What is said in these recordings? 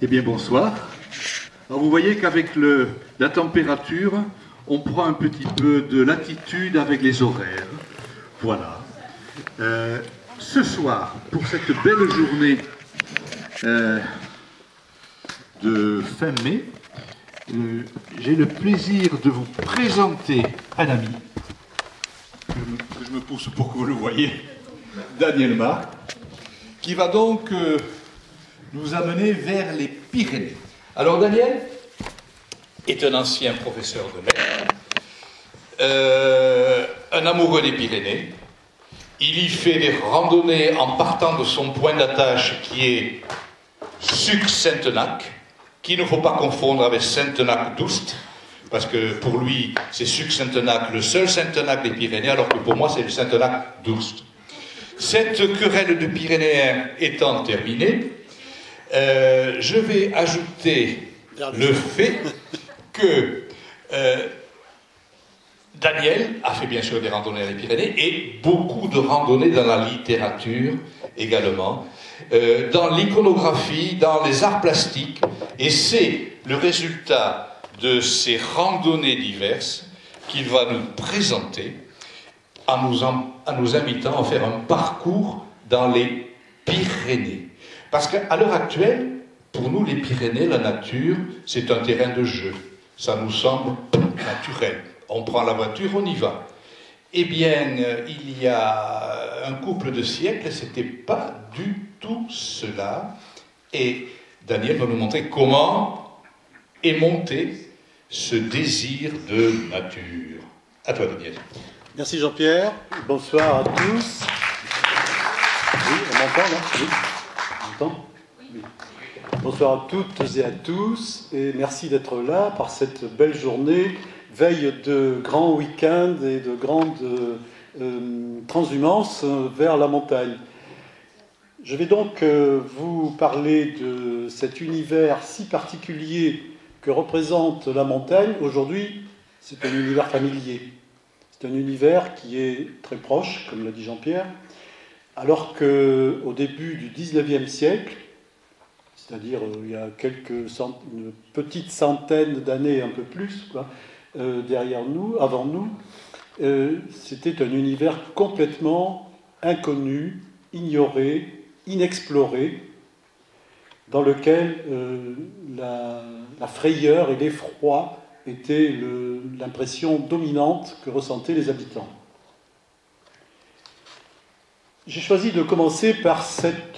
Eh bien, bonsoir. Alors, vous voyez qu'avec la température, on prend un petit peu de latitude avec les horaires. Voilà. Ce soir, pour cette belle journée de fin mai, j'ai le plaisir de vous présenter un ami, que je me pousse pour que vous le voyez, Daniel Marc, qui va donc nous amener vers les Pyrénées. Alors Daniel est un ancien professeur de lettres, un amoureux des Pyrénées. Il y fait des randonnées en partant de son point d'attache qui est Suc-Saintenac, qu'il ne faut pas confondre avec Saintenac-d'Oust, parce que pour lui, c'est Suc-Saintenac, le seul Saintenac des Pyrénées, alors que pour moi, c'est le Saintenac-d'Oust. Cette querelle de Pyrénéens étant terminée, je vais ajouter le fait que Daniel a fait bien sûr des randonnées dans les Pyrénées et beaucoup de randonnées dans la littérature également, dans l'iconographie, dans les arts plastiques, et c'est le résultat de ces randonnées diverses qu'il va nous présenter en nous invitant à faire un parcours dans les Pyrénées. Parce qu'à l'heure actuelle, pour nous les Pyrénées, la nature, c'est un terrain de jeu. Ça nous semble naturel. On prend la voiture, on y va. Eh bien, il y a un couple de siècles, c'était pas du tout cela. Et Daniel va nous montrer comment est monté ce désir de nature. À toi, Daniel. Merci Jean-Pierre. Bonsoir à tous. Oui, on m'entend là ? Oui. On m'entend ? Oui. Bonsoir à toutes et à tous. Et merci d'être là par cette belle journée, veille de grands week-ends et de grandes transhumances vers la montagne. Je vais donc vous parler de cet univers si particulier que représente la montagne. Aujourd'hui, c'est un univers familier. C'est un univers qui est très proche, comme l'a dit Jean-Pierre, alors qu'au début du XIXe siècle, c'est-à-dire il y a une petite centaine d'années, un peu plus, derrière nous, avant nous, c'était un univers complètement inconnu, ignoré, inexploré, dans lequel la frayeur et l'effroi était l'impression dominante que ressentaient les habitants. J'ai choisi de commencer par cette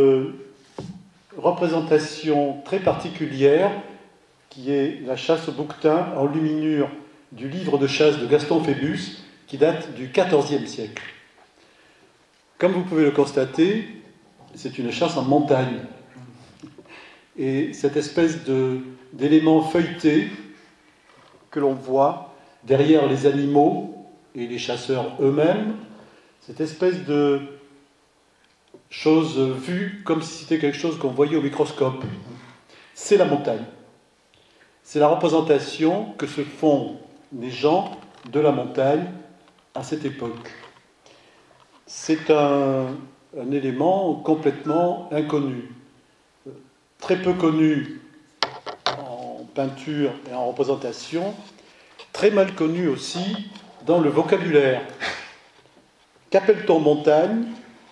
représentation très particulière qui est la chasse au bouquetin en luminure du livre de chasse de Gaston Phébus qui date du XIVe siècle. Comme vous pouvez le constater, c'est une chasse en montagne. Et cette espèce d'élément feuilleté que l'on voit derrière les animaux et les chasseurs eux-mêmes, cette espèce de chose vue comme si c'était quelque chose qu'on voyait au microscope, c'est la montagne. C'est la représentation que se font les gens de la montagne à cette époque. C'est un élément complètement inconnu, très peu connu en peinture et en représentation, très mal connu aussi dans le vocabulaire. Qu'appelle-t-on montagne ?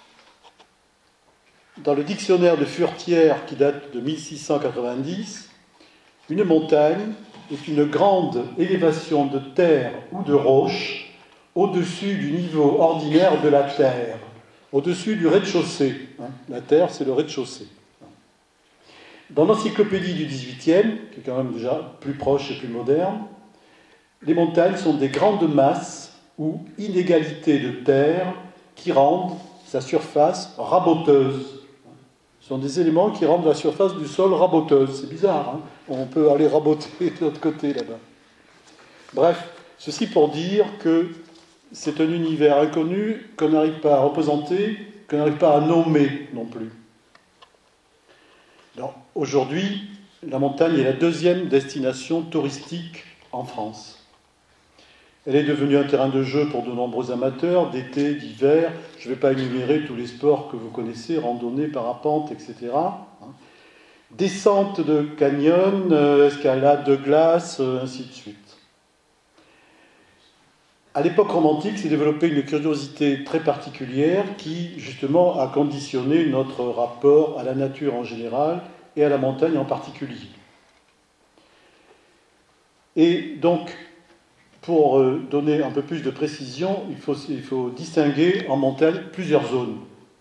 Dans le dictionnaire de Furetière qui date de 1690, une montagne est une grande élévation de terre ou de roche au-dessus du niveau ordinaire de la terre, au-dessus du rez-de-chaussée. La terre, c'est le rez-de-chaussée. Dans l'encyclopédie du XVIIIe, qui est quand même déjà plus proche et plus moderne, les montagnes sont des grandes masses ou inégalités de terre qui rendent sa surface raboteuse. Ce sont des éléments qui rendent la surface du sol raboteuse. C'est bizarre, hein ? On peut aller raboter de l'autre côté, là-bas. Bref, ceci pour dire que c'est un univers inconnu qu'on n'arrive pas à représenter, qu'on n'arrive pas à nommer non plus. Alors, aujourd'hui, la montagne est la deuxième destination touristique en France. Elle est devenue un terrain de jeu pour de nombreux amateurs, d'été, d'hiver. Je ne vais pas énumérer tous les sports que vous connaissez, randonnée, parapente, etc. Descente de canyon, escalade de glace, ainsi de suite. À l'époque romantique s'est développée une curiosité très particulière qui, justement, a conditionné notre rapport à la nature en général et à la montagne en particulier. Et donc, pour donner un peu plus de précision, il faut distinguer en montagne plusieurs zones.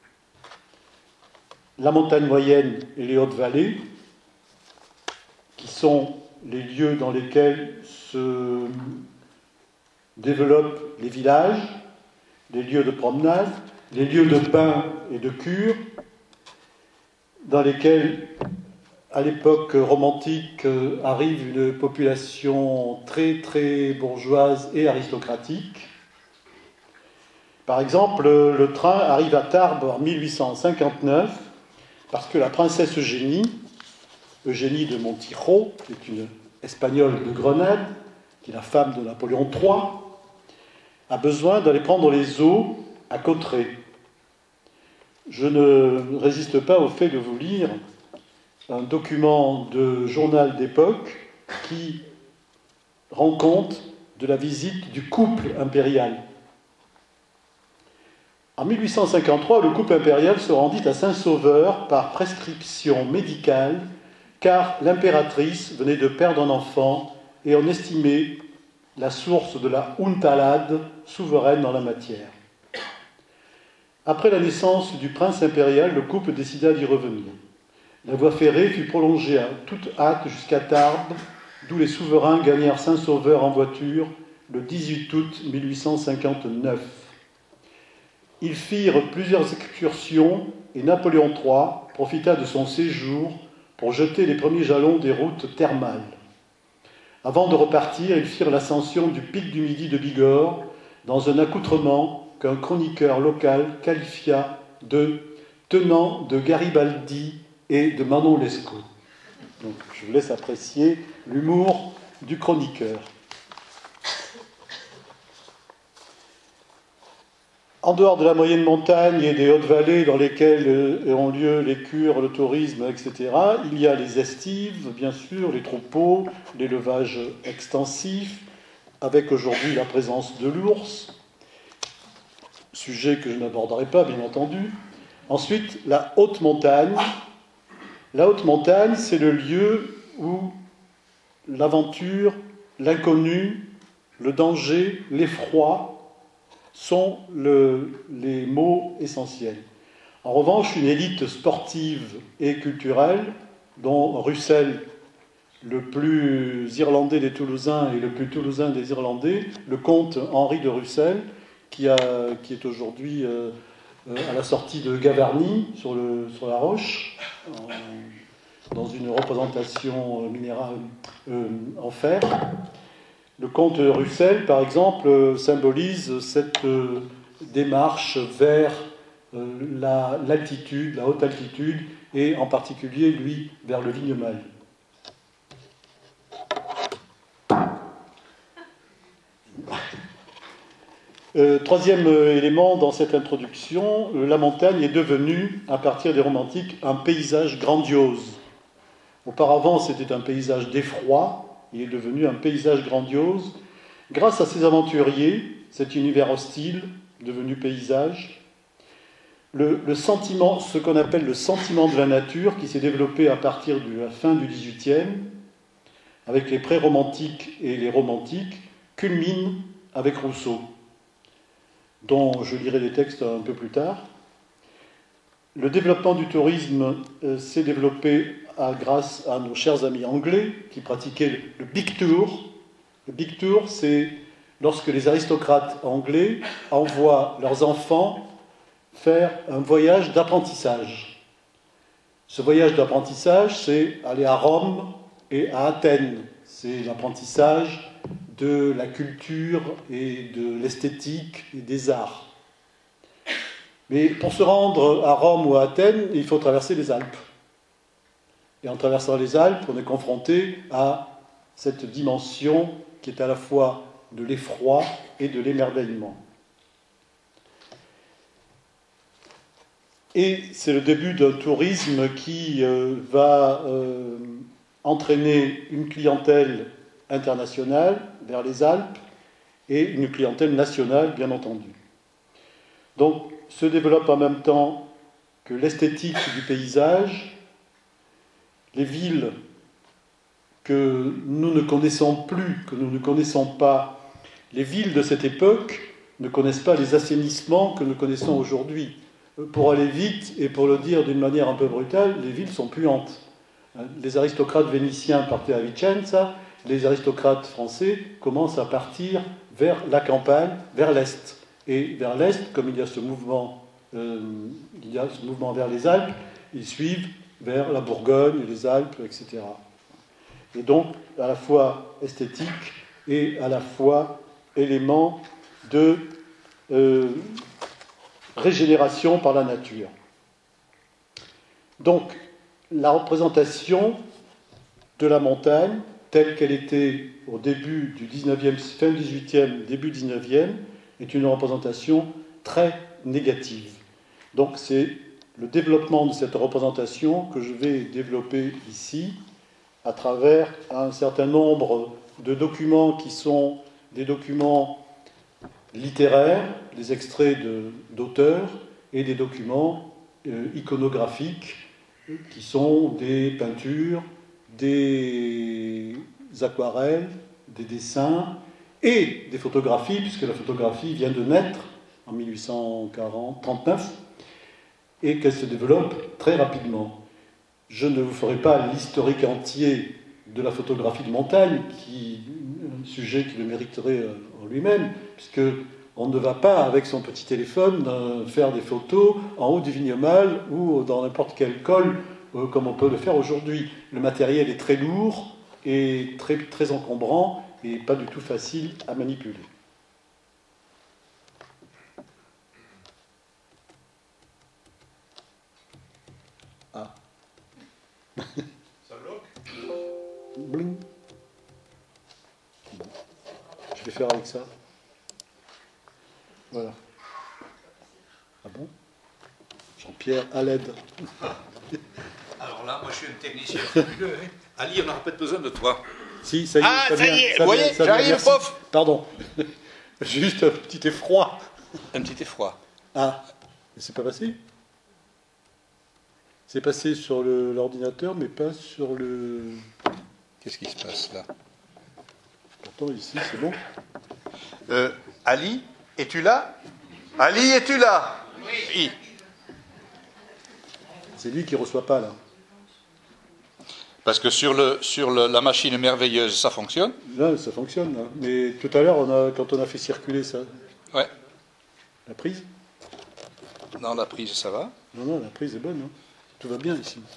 La montagne moyenne et les hautes vallées, qui sont les lieux dans lesquels se développent les villages, les lieux de promenade, les lieux de bain et de cure, dans lesquels, à l'époque romantique, arrive une population très très bourgeoise et aristocratique. Par exemple, le train arrive à Tarbes en 1859 parce que la princesse Eugénie de Montijo, qui est une espagnole de Grenade, qui est la femme de Napoléon III, a besoin d'aller prendre les eaux à Cauterets. Je ne résiste pas au fait de vous lire un document de journal d'époque qui rend compte de la visite du couple impérial. En 1853, le couple impérial se rendit à Saint-Sauveur par prescription médicale, car l'impératrice venait de perdre un enfant et on estimait la source de la Untalade souveraine dans la matière. Après la naissance du prince impérial, le couple décida d'y revenir. La voie ferrée fut prolongée à toute hâte jusqu'à Tarbes, d'où les souverains gagnèrent Saint-Sauveur en voiture le 18 août 1859. Ils firent plusieurs excursions et Napoléon III profita de son séjour pour jeter les premiers jalons des routes thermales. Avant de repartir, ils firent l'ascension du pic du Midi de Bigorre dans un accoutrement qu'un chroniqueur local qualifia de « tenant de Garibaldi et de Manon Lescaut ». Donc, je vous laisse apprécier l'humour du chroniqueur. En dehors de la moyenne montagne et des hautes vallées dans lesquelles ont lieu les cures, le tourisme, etc., il y a les estives, bien sûr, les troupeaux, l'élevage extensif, avec aujourd'hui la présence de l'ours, sujet que je n'aborderai pas, bien entendu. Ensuite, la haute montagne. La haute montagne, c'est le lieu où l'aventure, l'inconnu, le danger, l'effroi sont les mots essentiels. En revanche, une élite sportive et culturelle, dont Russell, le plus irlandais des Toulousains et le plus toulousain des Irlandais, le comte Henri de Russell, qui est aujourd'hui à la sortie de Gavarnie, sur la Roche, dans une représentation minérale en fer. Le comte Russell, par exemple, symbolise cette démarche vers l'altitude, la haute altitude, et en particulier, lui, vers le Vignemale. Troisième élément dans cette introduction, la montagne est devenue, à partir des romantiques, un paysage grandiose. Auparavant, c'était un paysage d'effroi. Il est devenu un paysage grandiose. Grâce à ces aventuriers, cet univers hostile, devenu paysage, le sentiment, ce qu'on appelle le sentiment de la nature, qui s'est développé à partir de la fin du XVIIIe, avec les pré-romantiques et les romantiques, culmine avec Rousseau, dont je lirai les textes un peu plus tard. Le développement du tourisme s'est développé grâce à nos chers amis anglais qui pratiquaient le Big Tour. Le Big Tour, c'est lorsque les aristocrates anglais envoient leurs enfants faire un voyage d'apprentissage. Ce voyage d'apprentissage, c'est aller à Rome et à Athènes. C'est l'apprentissage de la culture et de l'esthétique et des arts. Mais pour se rendre à Rome ou à Athènes, il faut traverser les Alpes. Et en traversant les Alpes, on est confronté à cette dimension qui est à la fois de l'effroi et de l'émerveillement. Et c'est le début d'un tourisme qui va entraîner une clientèle internationale vers les Alpes et une clientèle nationale, bien entendu. Donc, se développe en même temps que l'esthétique du paysage, les villes que nous ne connaissons plus, que nous ne connaissons pas. Les villes de cette époque ne connaissent pas les assainissements que nous connaissons aujourd'hui. Pour aller vite, et pour le dire d'une manière un peu brutale, les villes sont puantes. Les aristocrates vénitiens partaient à Vicenza, les aristocrates français commencent à partir vers la campagne, vers l'Est. Et vers l'Est, comme il y a ce mouvement vers les Alpes, ils suivent vers la Bourgogne, les Alpes, etc. Et donc, à la fois esthétique et à la fois élément de régénération par la nature. Donc, la représentation de la montagne, telle qu'elle était au début du 19e, fin 18e, début 19e, est une représentation très négative. Donc, c'est le développement de cette représentation que je vais développer ici, à travers un certain nombre de documents qui sont des documents littéraires, des extraits d'auteurs, et des documents iconographiques, qui sont des peintures, des aquarelles, des dessins, et des photographies, puisque la photographie vient de naître en 1839, et qu'elle se développe très rapidement. Je ne vous ferai pas l'historique entier de la photographie de montagne, un sujet qui le mériterait en lui-même, puisque on ne va pas, avec son petit téléphone, faire des photos en haut du Vignemale ou dans n'importe quel col, comme on peut le faire aujourd'hui. Le matériel est très lourd et très, très encombrant et pas du tout facile à manipuler. Ah. Ça bloque? Bling. Bon. Je vais faire avec ça. Voilà. Ah bon? Jean-Pierre, à l'aide. Alors là, moi je suis un technicien fabuleux. Hein. Ali, on n'aura pas besoin de toi. Si, ça y est. Ah, ça y est, vous voyez, j'arrive, prof. Pardon. Juste un petit effroi. Un petit effroi. Ah, mais c'est pas passé? C'est passé sur l'ordinateur, mais pas sur le... Qu'est-ce qui se passe là? Pourtant, ici, c'est bon. Ali, es-tu là? Ali, es-tu là? Oui. C'est lui qui ne reçoit pas, là. Parce que sur la machine merveilleuse, ça fonctionne. Là, ça fonctionne. Hein. Mais tout à l'heure, quand on a fait circuler ça... Ouais. La prise? Non, la prise, ça va. Non, la prise est bonne. Hein. Tout va bien ici.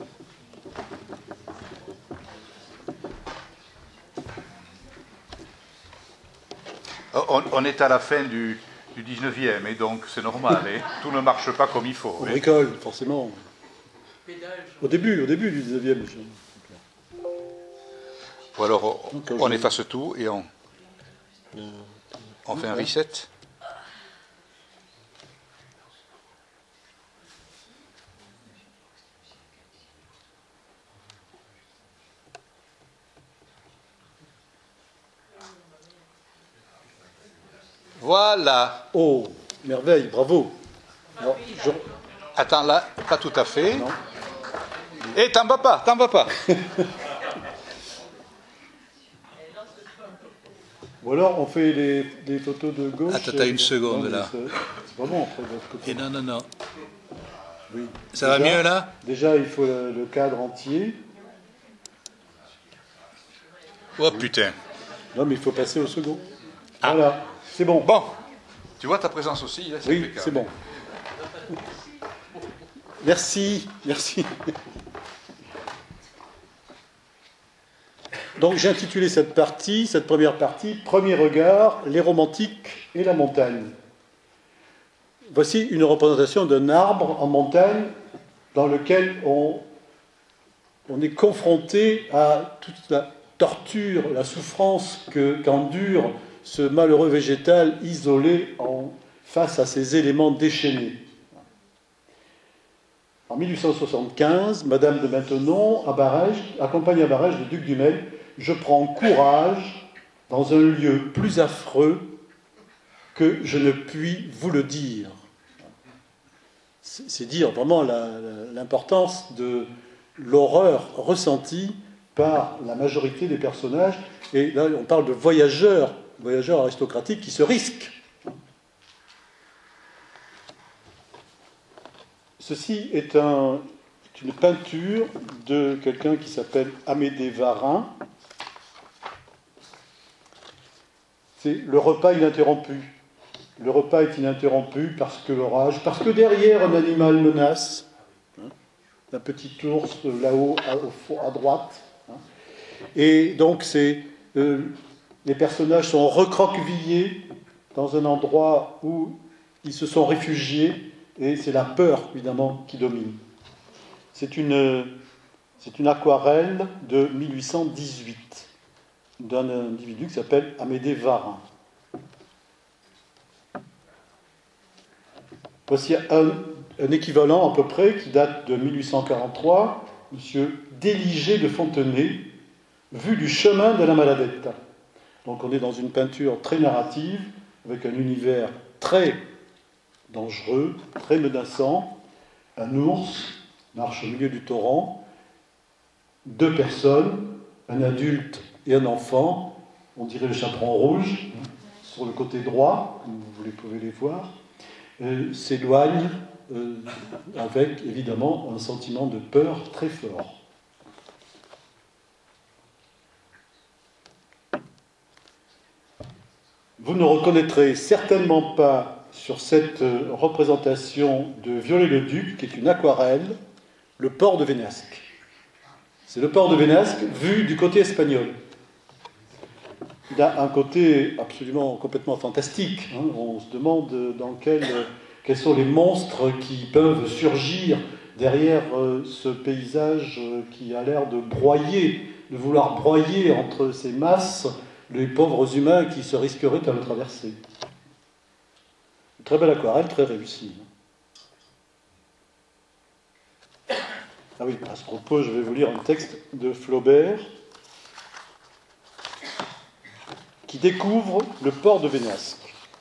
On est à la fin du 19e, et donc c'est normal. Hein. Tout ne marche pas comme il faut. On bricole, forcément. Au début du 19e. Ou alors on efface tout et on fait un reset. Voilà. Oh, merveille, bravo. Alors, Attends, là, pas tout à fait. Non. Et t'en vas pas. Ou alors on fait les photos de gauche. Attends, t'as une seconde là. C'est pas bon après de l'autre côté. Et non. Oui. Ça va mieux là? Déjà, il faut le cadre entier. Oh putain. Non, mais il faut passer au second. Ah. Voilà, c'est bon. Bon, tu vois ta présence aussi là, oui, c'est bon. Merci. Donc j'ai intitulé cette première partie, Premier regard, les romantiques et la montagne. Voici une représentation d'un arbre en montagne dans lequel on est confronté à toute la torture, la souffrance qu'endure ce malheureux végétal isolé face à ces éléments déchaînés. En 1875, Madame de Maintenon accompagne à Barège le duc du Maine. Je prends courage dans un lieu plus affreux que je ne puis vous le dire. C'est dire vraiment l'importance de l'horreur ressentie par la majorité des personnages. Et là, on parle de voyageurs aristocratiques qui se risquent. Ceci est une peinture de quelqu'un qui s'appelle Amédée Varin. C'est le repas ininterrompu. Le repas est ininterrompu parce que l'orage, parce que derrière un animal menace, un petit ours là-haut à droite. Et donc les personnages sont recroquevillés dans un endroit où ils se sont réfugiés, et c'est la peur évidemment qui domine. C'est une aquarelle de 1818 d'un individu qui s'appelle Amédée Varin. Voici un équivalent à peu près qui date de 1843, M. Déligé de Fontenay, vue du chemin de la Maladetta. Donc on est dans une peinture très narrative, avec un univers très dangereux, très menaçant. Un ours marche au milieu du torrent, deux personnes, un adulte et un enfant, on dirait le chaperon rouge, sur le côté droit, comme vous pouvez les voir, s'éloignent avec évidemment un sentiment de peur très fort. Vous ne reconnaîtrez certainement pas sur cette représentation de Viollet-le-Duc, qui est une aquarelle, le port de Vénasque. C'est le port de Vénasque vu du côté espagnol. Il a un côté absolument complètement fantastique. On se demande dans quels sont les monstres qui peuvent surgir derrière ce paysage qui a l'air de vouloir broyer entre ces masses les pauvres humains qui se risqueraient à le traverser. Une très belle aquarelle, très réussie. Ah oui, à ce propos, je vais vous lire un texte de Flaubert qui découvre le port de Vénasque.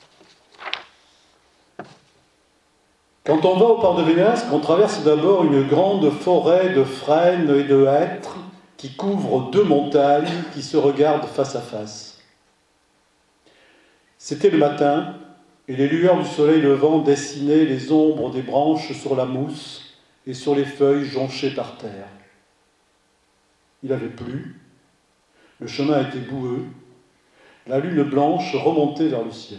Quand on va au port de Vénasque, on traverse d'abord une grande forêt de frênes et de hêtres qui couvre deux montagnes qui se regardent face à face. C'était le matin, et les lueurs du soleil levant dessinaient les ombres des branches sur la mousse et sur les feuilles jonchées par terre. Il avait plu, le chemin était boueux, la lune blanche remontait vers le ciel.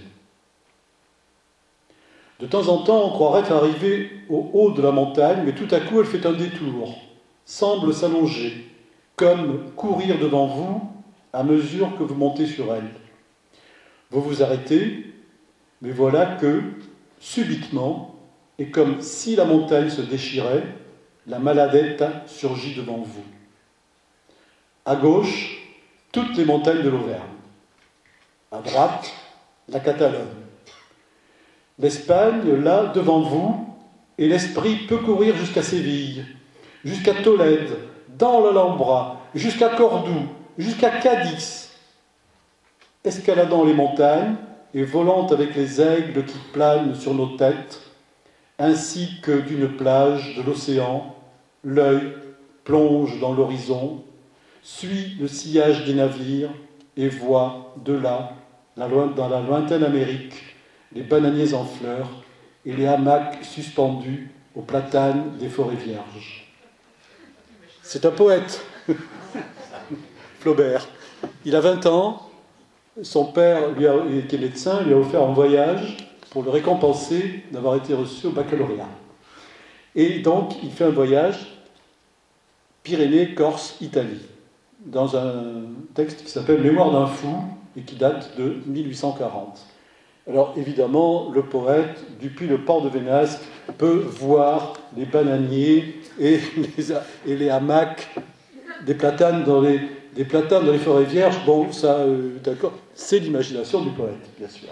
De temps en temps, on croirait arriver au haut de la montagne, mais tout à coup, elle fait un détour, semble s'allonger, comme courir devant vous à mesure que vous montez sur elle. Vous vous arrêtez, mais voilà que, subitement, et comme si la montagne se déchirait, la Maladetta surgit devant vous. À gauche, toutes les montagnes de l'Auvergne. À droite, la Catalogne. L'Espagne, là, devant vous, et l'esprit peut courir jusqu'à Séville, jusqu'à Tolède, dans l'Alhambra, jusqu'à Cordoue, jusqu'à Cadix, escaladant les montagnes et volant avec les aigles qui planent sur nos têtes, ainsi que d'une plage de l'océan, l'œil plonge dans l'horizon, suit le sillage des navires et voit de là, dans la lointaine Amérique, les bananiers en fleurs et les hamacs suspendus aux platanes des forêts vierges. C'est un poète, Flaubert. Il a 20 ans, son père, qui était médecin, lui a offert un voyage pour le récompenser d'avoir été reçu au baccalauréat. Et donc, il fait un voyage Pyrénées, Corse, Italie, dans un texte qui s'appelle « Mémoire d'un fou » et qui date de 1840. Alors, évidemment, le poète, depuis le port de Vénasque, peut voir les bananiers et les hamacs, des platanes dans les forêts vierges. Bon, ça, d'accord, c'est l'imagination du poète, bien sûr.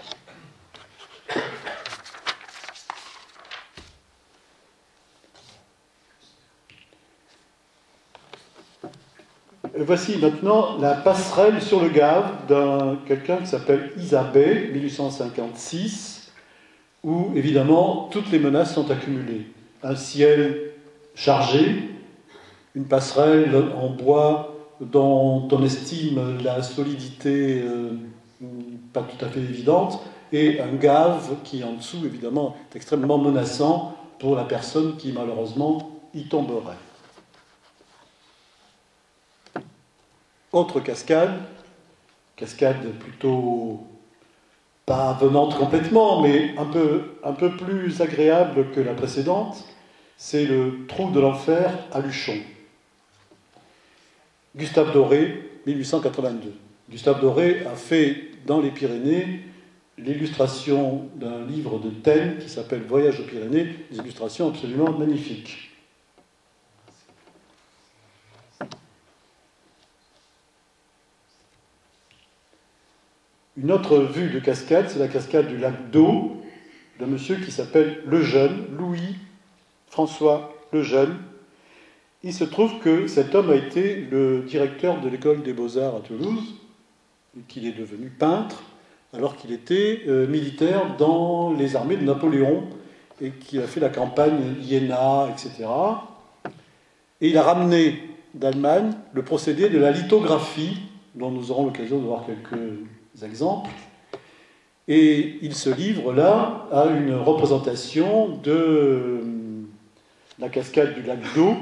Voici maintenant la passerelle sur le Gave d'un quelqu'un qui s'appelle Isabey, 1856, où évidemment toutes les menaces sont accumulées. Un ciel chargé, une passerelle en bois dont on estime la solidité pas tout à fait évidente, et un Gave qui en dessous évidemment est extrêmement menaçant pour la personne qui malheureusement y tomberait. Autre cascade plutôt pas venante complètement, mais un peu plus agréable que la précédente, c'est le trou de l'enfer à Luchon. Gustave Doré, 1882. Gustave Doré a fait dans les Pyrénées l'illustration d'un livre de Taine qui s'appelle Voyage aux Pyrénées, des illustrations absolument magnifiques. Une autre vue de cascade, c'est la cascade du lac d'Eau, d'un monsieur qui s'appelle Lejeune, Louis-François Lejeune. Il se trouve que cet homme a été le directeur de l'école des Beaux-Arts à Toulouse, et qu'il est devenu peintre, alors qu'il était militaire dans les armées de Napoléon, et qu'il a fait la campagne Iéna, etc. Et il a ramené d'Allemagne le procédé de la lithographie, dont nous aurons l'occasion de voir quelques exemples, et il se livre là à une représentation de la cascade du lac d'Eau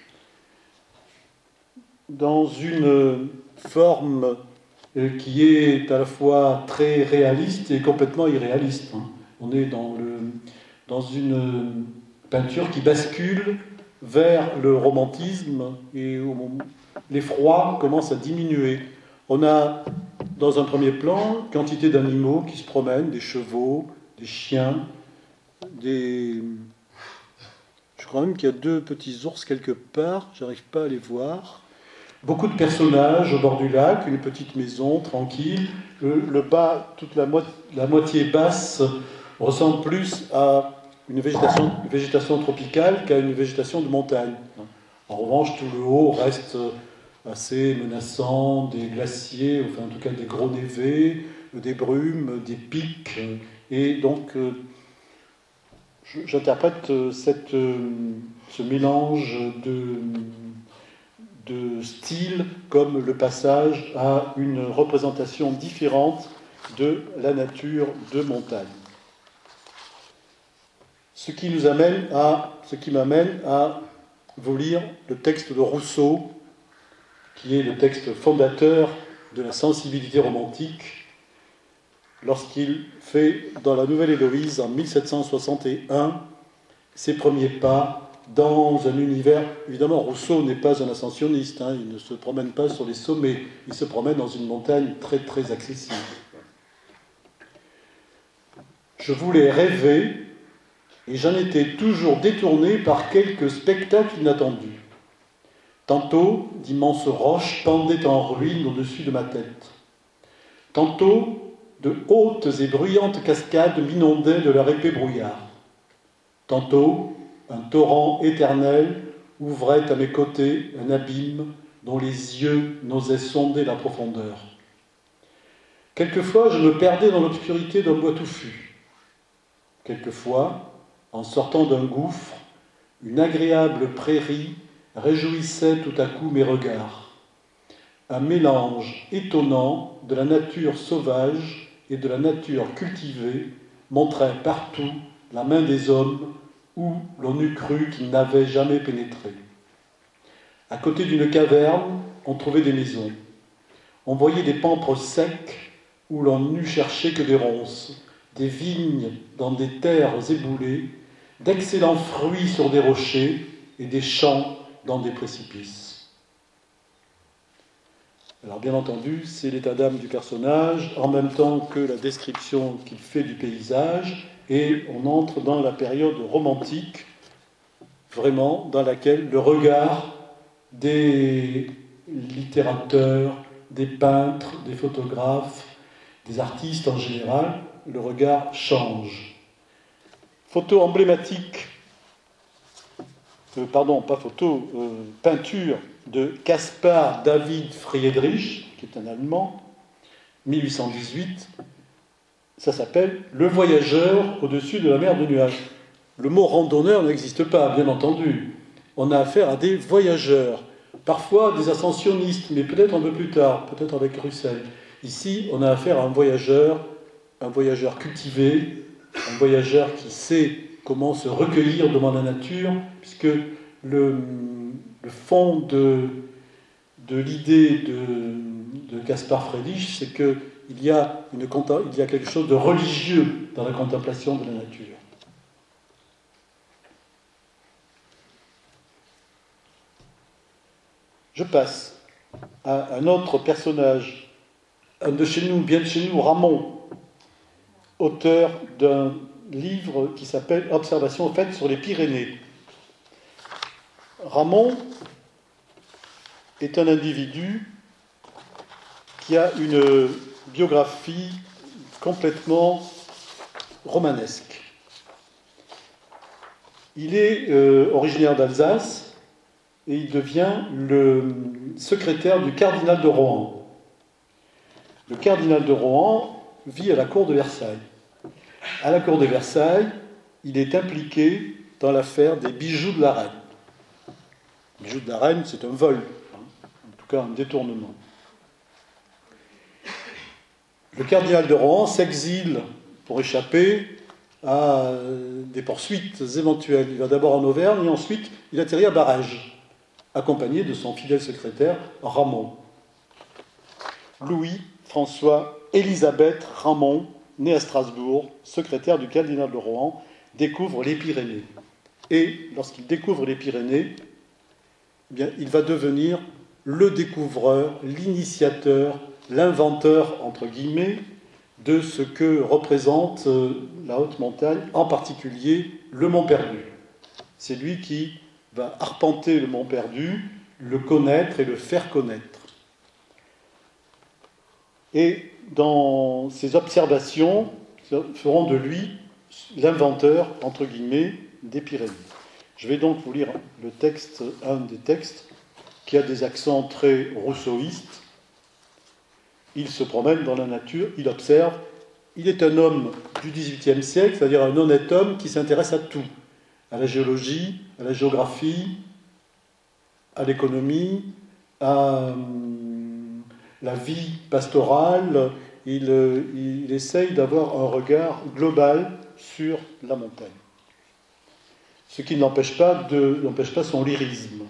dans une forme qui est à la fois très réaliste et complètement irréaliste. On est dans une peinture qui bascule vers le romantisme et où l'effroi commence à diminuer. On a dans un premier plan quantité d'animaux qui se promènent, des chevaux, des chiens, je crois même qu'il y a 2 petits ours quelque part, j'arrive pas à les voir. Beaucoup de personnages au bord du lac, une petite maison tranquille. Le bas, toute la moitié basse ressemble plus à une végétation tropicale qu'à une végétation de montagne. En revanche, tout le haut reste assez menaçant, des glaciers, enfin en tout cas des gros névés, des brumes, des pics. Et donc, j'interprète ce mélange de style comme le passage à une représentation différente de la nature de montagne. Ce qui m'amène à vous lire le texte de Rousseau, qui est le texte fondateur de la sensibilité romantique, lorsqu'il fait, dans la Nouvelle Héloïse, en 1761, ses premiers pas dans un univers... Évidemment, Rousseau n'est pas un ascensionniste, il ne se promène pas sur les sommets, il se promène dans une montagne très très accessible. Je voulais rêver, et j'en étais toujours détourné par quelques spectacles inattendus. Tantôt, d'immenses roches pendaient en ruine au-dessus de ma tête. Tantôt, de hautes et bruyantes cascades m'inondaient de leur épais brouillard. Tantôt, un torrent éternel ouvrait à mes côtés un abîme dont les yeux n'osaient sonder la profondeur. Quelquefois, je me perdais dans l'obscurité d'un bois touffu. Quelquefois, en sortant d'un gouffre, une agréable prairie réjouissait tout à coup mes regards. Un mélange étonnant de la nature sauvage et de la nature cultivée montrait partout la main des hommes où l'on eût cru qu'ils n'avaient jamais pénétré. À côté d'une caverne, on trouvait des maisons. On voyait des pampres secs où l'on n'eût cherché que des ronces, des vignes dans des terres éboulées, d'excellents fruits sur des rochers et des champs dans des précipices. Alors bien entendu, c'est l'état d'âme du personnage, en même temps que la description qu'il fait du paysage, et on entre dans la période romantique, vraiment, dans laquelle le regard des littérateurs, des peintres, des photographes, des artistes en général, le regard change. Photo emblématique, peinture de Caspar David Friedrich, qui est un Allemand, 1818. Ça s'appelle « Le voyageur au-dessus de la mer de nuages ». Le mot randonneur n'existe pas, bien entendu. On a affaire à des voyageurs, parfois des ascensionnistes, mais peut-être un peu plus tard, peut-être avec Russell. Ici, on a affaire à un voyageur cultivé, un voyageur qui sait comment se recueillir devant la nature, puisque le fond de l'idée de Caspar Friedrich, c'est qu'il y a quelque chose de religieux dans la contemplation de la nature. Je passe à un autre personnage, un de chez nous, bien de chez nous, Ramon, auteur d'un livre qui s'appelle « Observations faites sur les Pyrénées ». Ramon est un individu qui a une biographie complètement romanesque. Il est originaire d'Alsace et il devient le secrétaire du cardinal de Rohan. Le cardinal de Rohan vit à la cour de Versailles. À la cour de Versailles, il est impliqué dans l'affaire des bijoux de la reine. Les bijoux de la reine, c'est un vol, en tout cas un détournement. Le cardinal de Rohan s'exile pour échapper à des poursuites éventuelles. Il va d'abord en Auvergne et ensuite il atterrit à Barèges, accompagné de son fidèle secrétaire Ramon. Louis-François Élisabeth Ramon, né à Strasbourg, secrétaire du cardinal de Rohan, découvre les Pyrénées. Et lorsqu'il découvre les Pyrénées, eh bien, il va devenir le découvreur, l'initiateur, l'inventeur, entre guillemets, de ce que représente la haute montagne, en particulier le Mont Perdu. C'est lui qui va arpenter le Mont Perdu, le connaître et le faire connaître. Et dans ses observations, feront de lui l'inventeur, entre guillemets, des Pyrénées. Je vais donc vous lire le texte, un des textes, qui a des accents très rousseauistes. Il se promène dans la nature, il observe. Il est un homme du XVIIIe siècle, c'est-à-dire un honnête homme qui s'intéresse à tout, à la géologie, à la géographie, à l'économie, à la vie pastorale. Il essaye d'avoir un regard global sur la montagne. Ce qui n'empêche pas son lyrisme.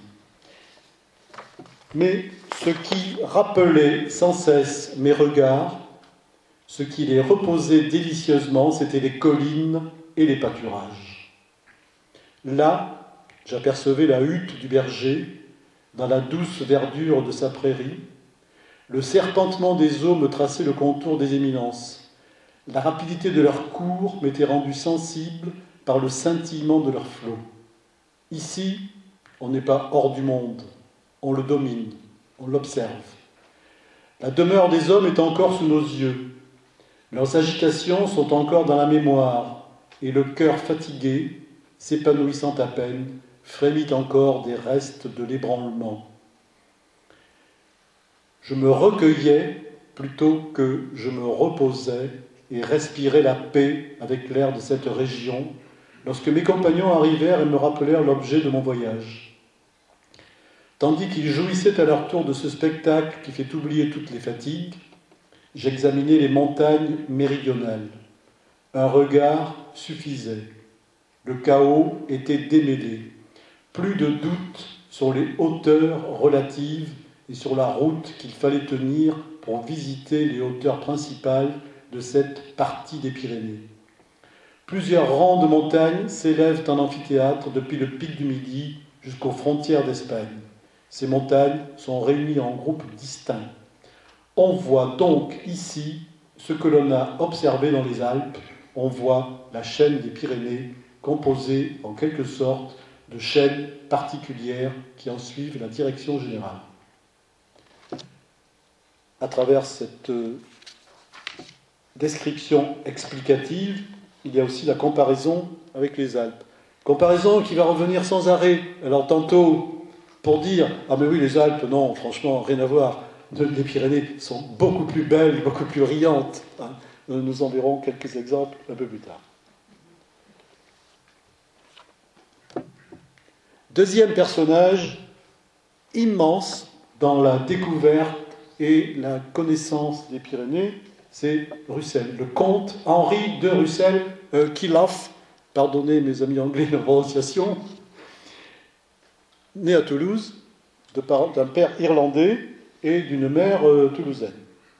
Mais ce qui rappelait sans cesse mes regards, ce qui les reposait délicieusement, c'étaient les collines et les pâturages. Là, j'apercevais la hutte du berger, dans la douce verdure de sa prairie. Le serpentement des eaux me traçait le contour des éminences. La rapidité de leur cours m'était rendue sensible par le scintillement de leurs flots. Ici, on n'est pas hors du monde, on le domine, on l'observe. La demeure des hommes est encore sous nos yeux. Leurs agitations sont encore dans la mémoire, et le cœur fatigué, s'épanouissant à peine, frémit encore des restes de l'ébranlement. Je me recueillais plutôt que je me reposais et respirais la paix avec l'air de cette région, lorsque mes compagnons arrivèrent et me rappelèrent l'objet de mon voyage. Tandis qu'ils jouissaient à leur tour de ce spectacle qui fait oublier toutes les fatigues, j'examinais les montagnes méridionales. Un regard suffisait. Le chaos était démêlé. Plus de doute sur les hauteurs relatives et sur la route qu'il fallait tenir pour visiter les hauteurs principales de cette partie des Pyrénées. Plusieurs rangs de montagnes s'élèvent en amphithéâtre depuis le pic du Midi jusqu'aux frontières d'Espagne. Ces montagnes sont réunies en groupes distincts. On voit donc ici ce que l'on a observé dans les Alpes. On voit la chaîne des Pyrénées composée en quelque sorte de chaînes particulières qui en suivent la direction générale. À travers cette description explicative, il y a aussi la comparaison avec les Alpes. Comparaison qui va revenir sans arrêt. Alors tantôt, pour dire « Ah mais oui, les Alpes, non, franchement, rien à voir. Les Pyrénées sont beaucoup plus belles, beaucoup plus riantes. Hein. » Nous en verrons quelques exemples un peu plus tard. Deuxième personnage immense dans la découverte et la connaissance des Pyrénées, c'est Russell, le comte Henri de Russell Kilaf, pardonnez mes amis anglais la prononciation, né à Toulouse, d'un père irlandais et d'une mère toulousaine.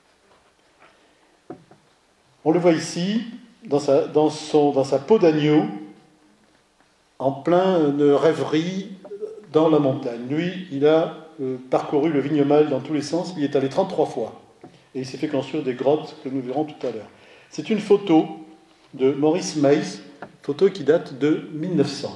On le voit ici, dans sa peau d'agneau, en pleine rêverie dans la montagne. Lui, il a parcouru le Vignemale dans tous les sens, il y est allé 33 fois. Et il s'est fait construire des grottes que nous verrons tout à l'heure. C'est une photo de Maurice Mays, photo qui date de 1900.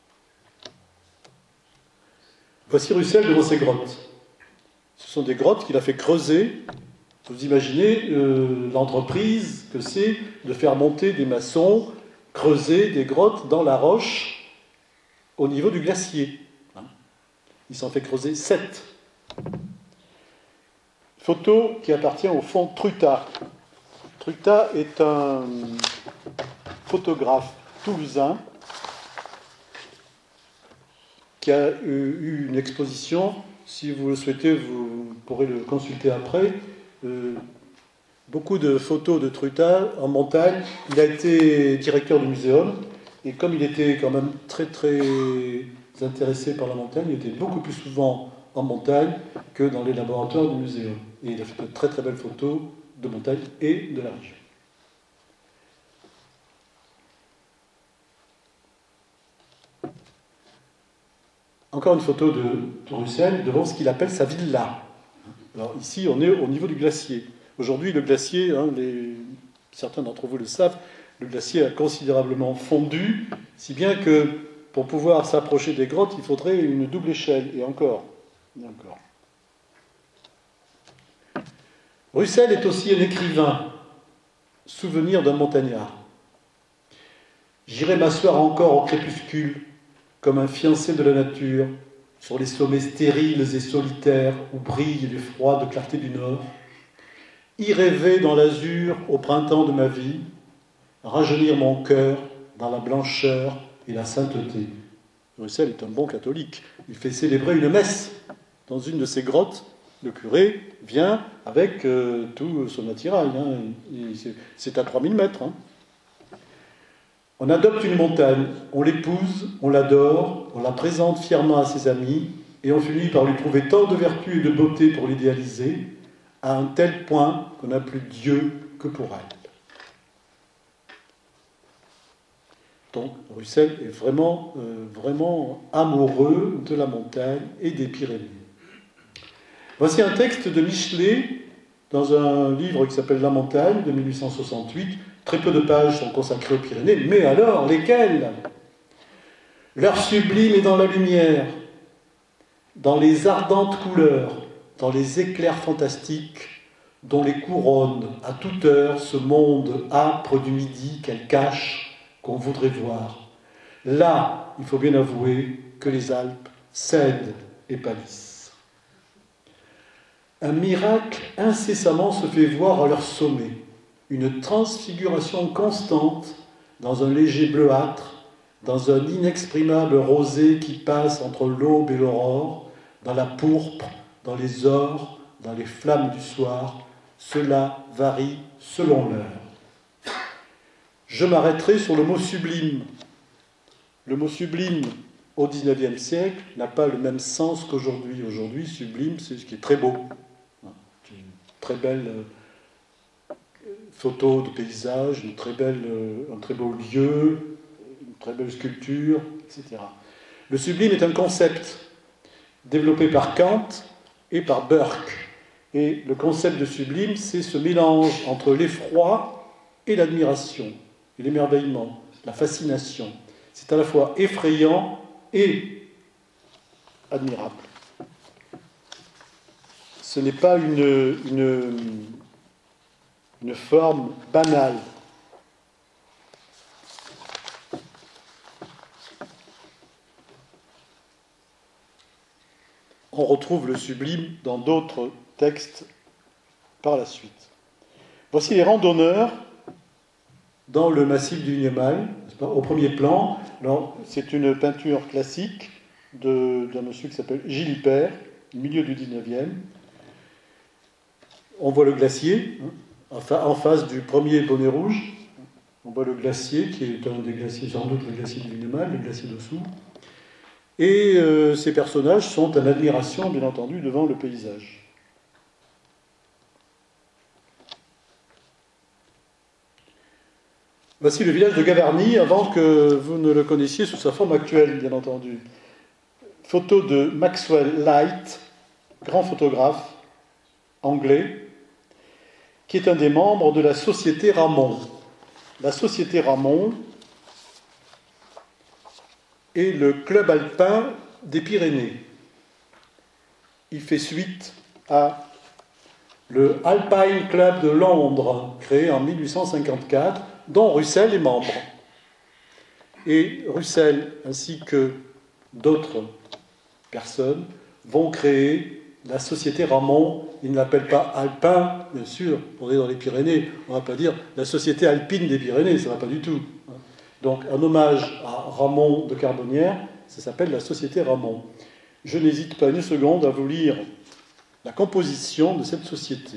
Voici Russell devant ces grottes. Ce sont des grottes qu'il a fait creuser. Vous imaginez l'entreprise que c'est de faire monter des maçons, creuser des grottes dans la roche au niveau du glacier. Il s'en fait creuser 7. Photo qui appartient au fonds Truta. Truta est un photographe toulousain qui a eu une exposition. Si vous le souhaitez, vous pourrez le consulter après. Beaucoup de photos de Truta en montagne. Il a été directeur du muséum et comme il était quand même très très intéressé par la montagne, il était beaucoup plus souvent en montagne que dans les laboratoires du muséum. Et il a fait de très très belles photos de montagne et de la région. Encore une photo de Russell devant ce qu'il appelle sa villa. Alors ici, on est au niveau du glacier. Aujourd'hui, le glacier, certains d'entre vous le savent, le glacier a considérablement fondu, si bien que pour pouvoir s'approcher des grottes, il faudrait une double échelle, et encore. Russell est aussi un écrivain, souvenir d'un montagnard. J'irai m'asseoir encore au crépuscule, comme un fiancé de la nature, sur les sommets stériles et solitaires où brille les froides clartés du nord, y rêver dans l'azur au printemps de ma vie, rajeunir mon cœur dans la blancheur et la sainteté. Russell est un bon catholique. Il fait célébrer une messe dans une de ses grottes. Le curé vient avec tout son attirail. C'est à 3000 mètres. On adopte une montagne, on l'épouse, on l'adore, on la présente fièrement à ses amis, et on finit par lui trouver tant de vertus et de beauté pour l'idéaliser, à un tel point qu'on n'a plus Dieu que pour elle. Donc, Russell est vraiment, vraiment amoureux de la montagne et des Pyrénées. Voici un texte de Michelet dans un livre qui s'appelle La montagne de 1868. Très peu de pages sont consacrées aux Pyrénées, mais alors, lesquelles ? L'heure sublime est dans la lumière, dans les ardentes couleurs, dans les éclairs fantastiques, dont les couronnes à toute heure ce monde âpre du midi qu'elle cache, qu'on voudrait voir. Là, il faut bien avouer que les Alpes cèdent et pâlissent. Un miracle incessamment se fait voir à leur sommet, une transfiguration constante dans un léger bleuâtre, dans un inexprimable rosé qui passe entre l'aube et l'aurore, dans la pourpre, dans les ors, dans les flammes du soir. Cela varie selon l'heure. Je m'arrêterai sur le mot sublime. Le mot sublime, au XIXe siècle, n'a pas le même sens qu'aujourd'hui. Aujourd'hui, sublime, c'est ce qui est très beau. C'est une très belle photo de paysage, un très beau lieu, une très belle sculpture, etc. Le sublime est un concept développé par Kant et par Burke. Et le concept de sublime, c'est ce mélange entre l'effroi et l'admiration, et l'émerveillement, la fascination. C'est à la fois effrayant et admirable. Ce n'est pas une forme banale. on retrouve le sublime dans d'autres textes par la suite. Voici les randonneurs dans le massif du Vignemale, au premier plan. C'est une peinture classique d'un monsieur qui s'appelle Gilles Hypert, au milieu du 19e. On voit le glacier, en face du premier bonnet rouge. On voit le glacier, qui est un des glaciers, sans doute le glacier du Vignemale, le glacier dessous. Et ces personnages sont en admiration, bien entendu, devant le paysage. Voici le village de Gavarnie, avant que vous ne le connaissiez sous sa forme actuelle, bien entendu. Photo de Maxwell Light, grand photographe anglais, qui est un des membres de la Société Ramon. La Société Ramon est le club alpin des Pyrénées. Il fait suite à le Alpine Club de Londres, créé en 1854, dont Russell est membre. Et Russell, ainsi que d'autres personnes, vont créer la Société Ramon. Ils ne l'appellent pas Alpin, bien sûr, on est dans les Pyrénées, on ne va pas dire la Société Alpine des Pyrénées, ça ne va pas du tout. Donc, un hommage à Ramon de Carbonnières, ça s'appelle la Société Ramon. Je n'hésite pas une seconde à vous lire la composition de cette société.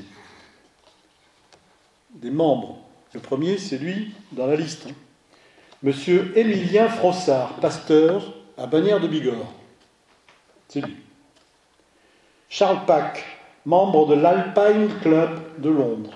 Des membres. Le premier, c'est lui dans la liste. Monsieur Émilien Frossard, pasteur à Bagnères de Bigorre. C'est lui. Charles Pack, membre de l'Alpine Club de Londres.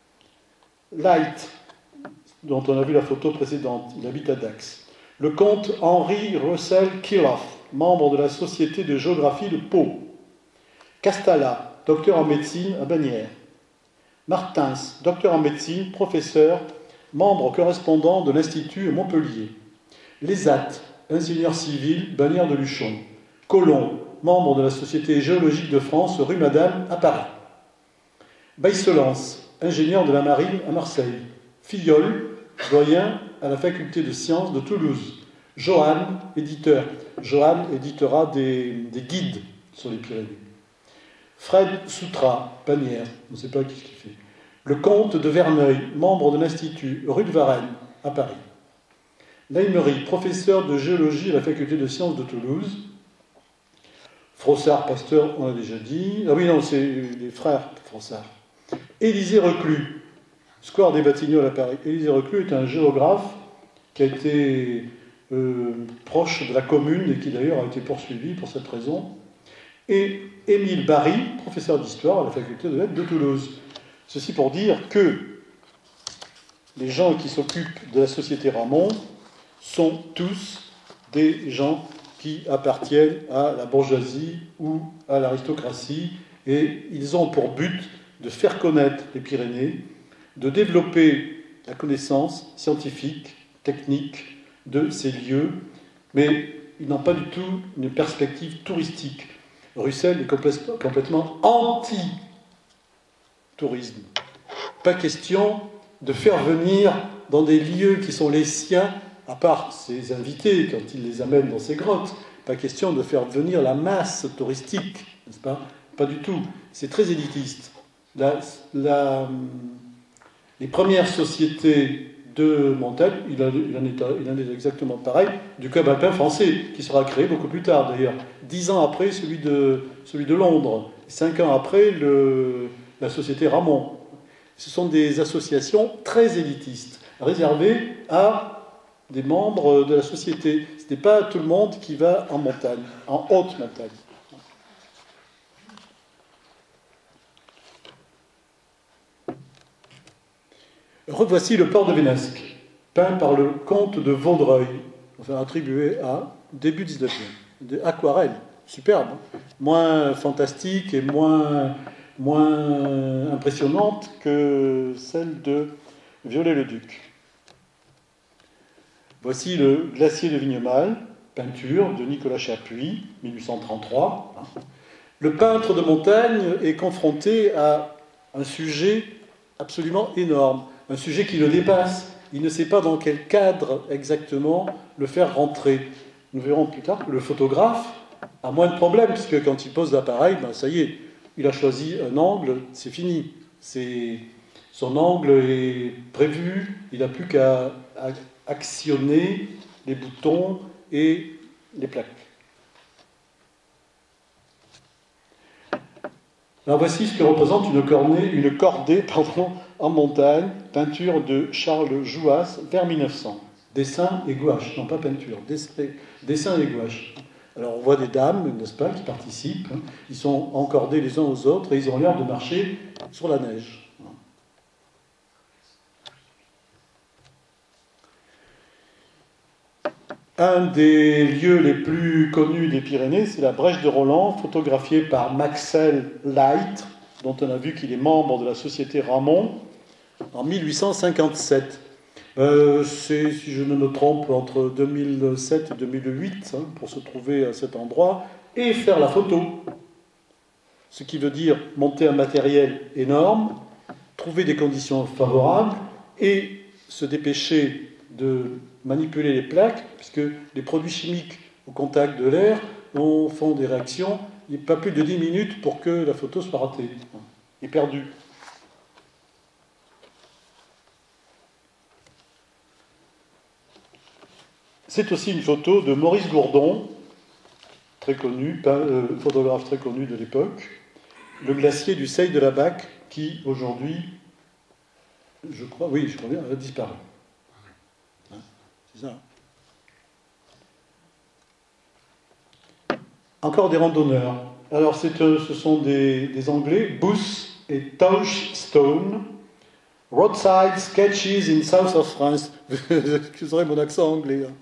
Light, dont on a vu la photo précédente, il habite à Dax. Le comte Henry Russell Kirloff, membre de la Société de géographie de Pau. Castalla, docteur en médecine à Bagnères. Martins, docteur en médecine, professeur, membre correspondant de l'Institut à Montpellier. Lesat, ingénieur civil, Bagnères de Luchon. Colomb, membre de la Société géologique de France, rue Madame, à Paris. Baïsolance, ingénieur de la marine à Marseille. Filleul, doyen à la faculté de sciences de Toulouse. Johan, éditeur. Johan éditera des guides sur les Pyrénées. Fred Soutra, Bagnères, on ne sait pas qui fait. Le comte de Verneuil, membre de l'Institut, rue de Varennes, à Paris. Laimery, professeur de géologie à la faculté de sciences de Toulouse. Frossard, pasteur, on l'a déjà dit. Ah oui, non, c'est les frères Frossard. Élisée Reclus, square des Batignolles à Paris. Élisée Reclus est un géographe qui a été proche de la commune et qui d'ailleurs a été poursuivi pour cette raison. Et Émile Barry, professeur d'histoire à la faculté de lettres de Toulouse. Ceci pour dire que les gens qui s'occupent de la Société Ramon sont tous des gens qui appartiennent à la bourgeoisie ou à l'aristocratie, et ils ont pour but de faire connaître les Pyrénées, de développer la connaissance scientifique, technique de ces lieux, mais ils n'ont pas du tout une perspective touristique. Russell est complètement anti-tourisme. Pas question de faire venir dans des lieux qui sont les siens, à part ses invités quand il les amène dans ses grottes, pas question de faire venir la masse touristique, n'est-ce pas? Pas du tout. C'est très élitiste. Les premières sociétés de montagne, il en est exactement pareil, du club alpin français, qui sera créé beaucoup plus tard d'ailleurs. 10 ans après celui de Londres, 5 ans après la Société Ramon. Ce sont des associations très élitistes, réservées à des membres de la société. Ce n'est pas tout le monde qui va en montagne, en haute montagne. Revoici le port de Vénasque, peint par le comte de Vaudreuil, enfin attribué à début 19e. Des aquarelles, superbe, moins fantastique et moins impressionnante que celle de Viollet-le-Duc. Voici le glacier de Vignemale, peinture de Nicolas Chapuis, 1833. Le peintre de montagne est confronté à un sujet absolument énorme, un sujet qui le dépasse. Il ne sait pas dans quel cadre exactement le faire rentrer. Nous verrons plus tard que le photographe a moins de problèmes, puisque quand il pose l'appareil, ben, ça y est, il a choisi un angle, c'est fini. Son angle est prévu, il n'a plus qu'à actionner les boutons et les plaques. Alors voici ce que représente une cordée en montagne, peinture de Charles Jouas vers 1900. Dessin et gouache, non pas peinture, dessin et gouache. Alors on voit des dames, n'est-ce pas, qui participent, hein. Ils sont encordés les uns aux autres et ils ont l'air de marcher sur la neige. Un des lieux les plus connus des Pyrénées, c'est la Brèche de Roland, photographiée par Maxel Light, dont on a vu qu'il est membre de la Société Ramon, en 1857. C'est, si je ne me trompe, entre 2007 et 2008, hein, pour se trouver à cet endroit, et faire la photo. Ce qui veut dire monter un matériel énorme, trouver des conditions favorables, et se dépêcher de manipuler les plaques, puisque les produits chimiques au contact de l'air font des réactions. Il n'y a pas plus de 10 minutes pour que la photo soit ratée et perdue. C'est aussi une photo de Maurice Gourdon, très connu, photographe très connu de l'époque, le glacier du Seuil de la Bac, qui aujourd'hui, je crois bien, a disparu. C'est ça. Encore des randonneurs. Alors, ce sont des Anglais, Booth et Touchstone, Roadside Sketches in South of France. Excuserez mon accent anglais. Hein.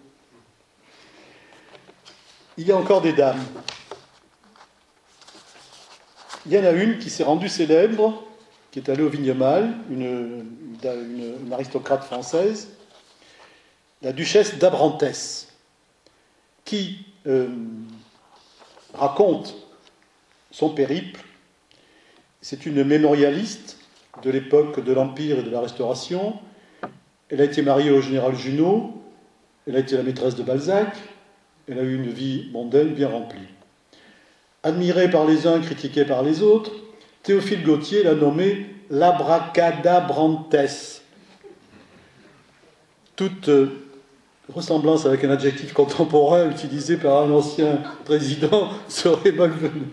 Il y a encore des dames. Il y en a une qui s'est rendue célèbre, qui est allée au Vignemale, une aristocrate française, la duchesse d'Abrantès, qui raconte son périple. C'est une mémorialiste de l'époque de l'Empire et de la Restauration. Elle a été mariée au général Junot, elle a été la maîtresse de Balzac, elle a eu une vie mondaine bien remplie. Admirée par les uns, critiquée par les autres, Théophile Gautier l'a nommée l'abracadabrantès. Toute ressemblance avec un adjectif contemporain utilisé par un ancien président serait malvenue.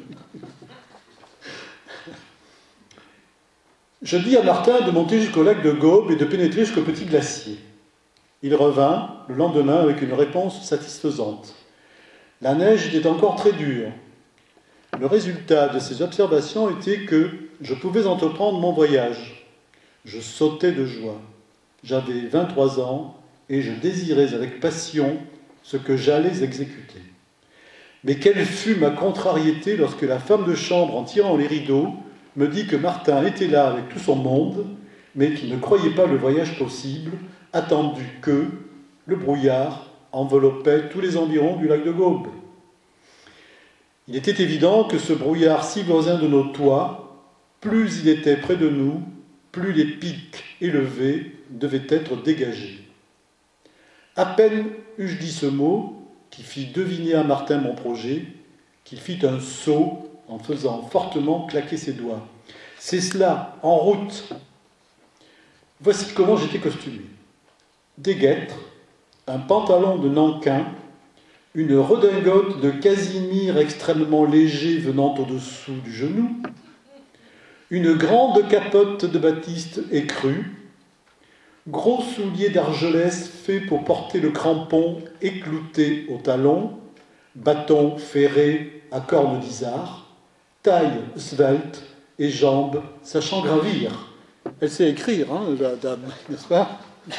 Je dis à Martin de monter jusqu'au lac de Gaume et de pénétrer jusqu'au petit glacier. Il revint le lendemain avec une réponse satisfaisante. La neige était encore très dure. Le résultat de ces observations était que je pouvais entreprendre mon voyage. Je sautais de joie. J'avais 23 ans et je désirais avec passion ce que j'allais exécuter. Mais quelle fut ma contrariété lorsque la femme de chambre, en tirant les rideaux, me dit que Martin était là avec tout son monde, mais qu'il ne croyait pas le voyage possible, attendu que le brouillard enveloppait tous les environs du lac de Gaume. Il était évident que ce brouillard si voisin de nos toits, plus il était près de nous, plus les pics élevés devaient être dégagés. À peine eus-je dit ce mot, qui fit deviner à Martin mon projet, qu'il fit un saut en faisant fortement claquer ses doigts. C'est cela, en route. Voici comment j'étais costumé. Des guêtres, un pantalon de nankin, une redingote de casimir extrêmement léger venant au-dessous du genou, une grande capote de batiste écrue, gros souliers d'argelès faits pour porter le crampon éclouté au talon, bâton ferré à cornes d'isard, taille svelte et jambes sachant gravir. Elle sait écrire, hein, la dame, n'est-ce pas?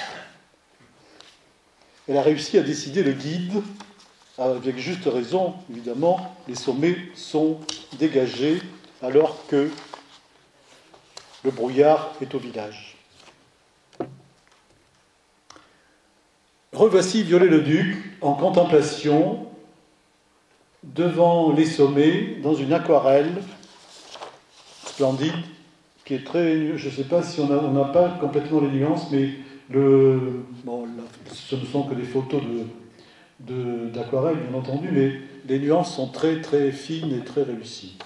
Elle a réussi à décider le guide, avec juste raison, évidemment, les sommets sont dégagés alors que le brouillard est au village. Revoici Viollet-le-Duc en contemplation devant les sommets dans une aquarelle splendide qui est très... Je ne sais pas si on n'a pas complètement les nuances, mais ce ne sont que des photos d'aquarelle, bien entendu, mais les nuances sont très très fines et très réussies.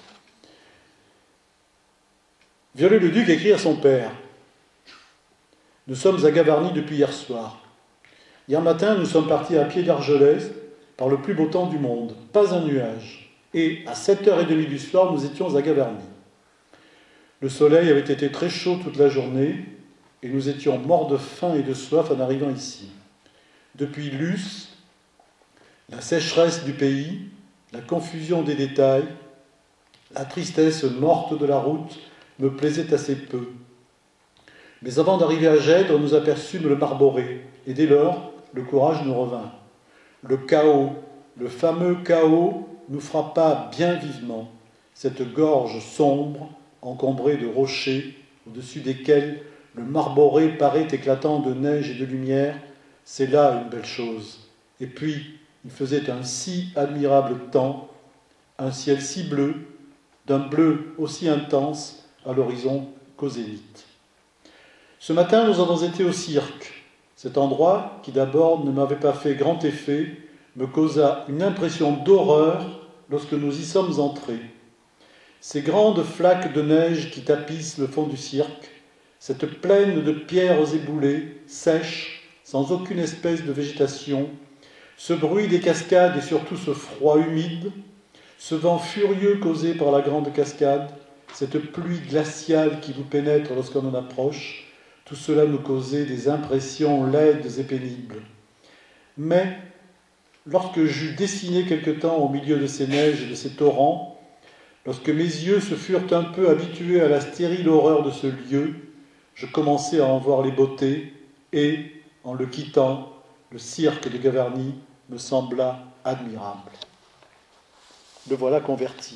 Viollet-le-Duc écrit à son père: « Nous sommes à Gavarnie depuis hier soir. Hier matin, nous sommes partis à pied d'Argelès par le plus beau temps du monde, pas un nuage. Et à 7h30 du soir, nous étions à Gavarnie. Le soleil avait été très chaud toute la journée et nous étions morts de faim et de soif en arrivant ici. Depuis Luce, la sécheresse du pays, la confusion des détails, la tristesse morte de la route me plaisaient assez peu. Mais avant d'arriver à Gèdre, nous aperçûmes le Marboré, et dès lors, le courage nous revint. Le chaos, le fameux chaos, nous frappa bien vivement, cette gorge sombre, encombrée de rochers, au-dessus desquels le Marboré paraît éclatant de neige et de lumière. C'est là une belle chose. Et puis, il faisait un si admirable temps, un ciel si bleu, d'un bleu aussi intense à l'horizon qu'au zénith. Ce matin, nous avons été au cirque. Cet endroit, qui d'abord ne m'avait pas fait grand effet, me causa une impression d'horreur lorsque nous y sommes entrés. Ces grandes flaques de neige qui tapissent le fond du cirque, cette plaine de pierres éboulées, sèches, sans aucune espèce de végétation, ce bruit des cascades et surtout ce froid humide, ce vent furieux causé par la grande cascade, cette pluie glaciale qui vous pénètre lorsqu'on en approche, tout cela nous causait des impressions laides et pénibles. Mais, lorsque j'eus dessiné quelque temps au milieu de ces neiges et de ces torrents, lorsque mes yeux se furent un peu habitués à la stérile horreur de ce lieu, je commençai à en voir les beautés et, en le quittant, le cirque de Gavarnie me sembla admirable. Le voilà converti.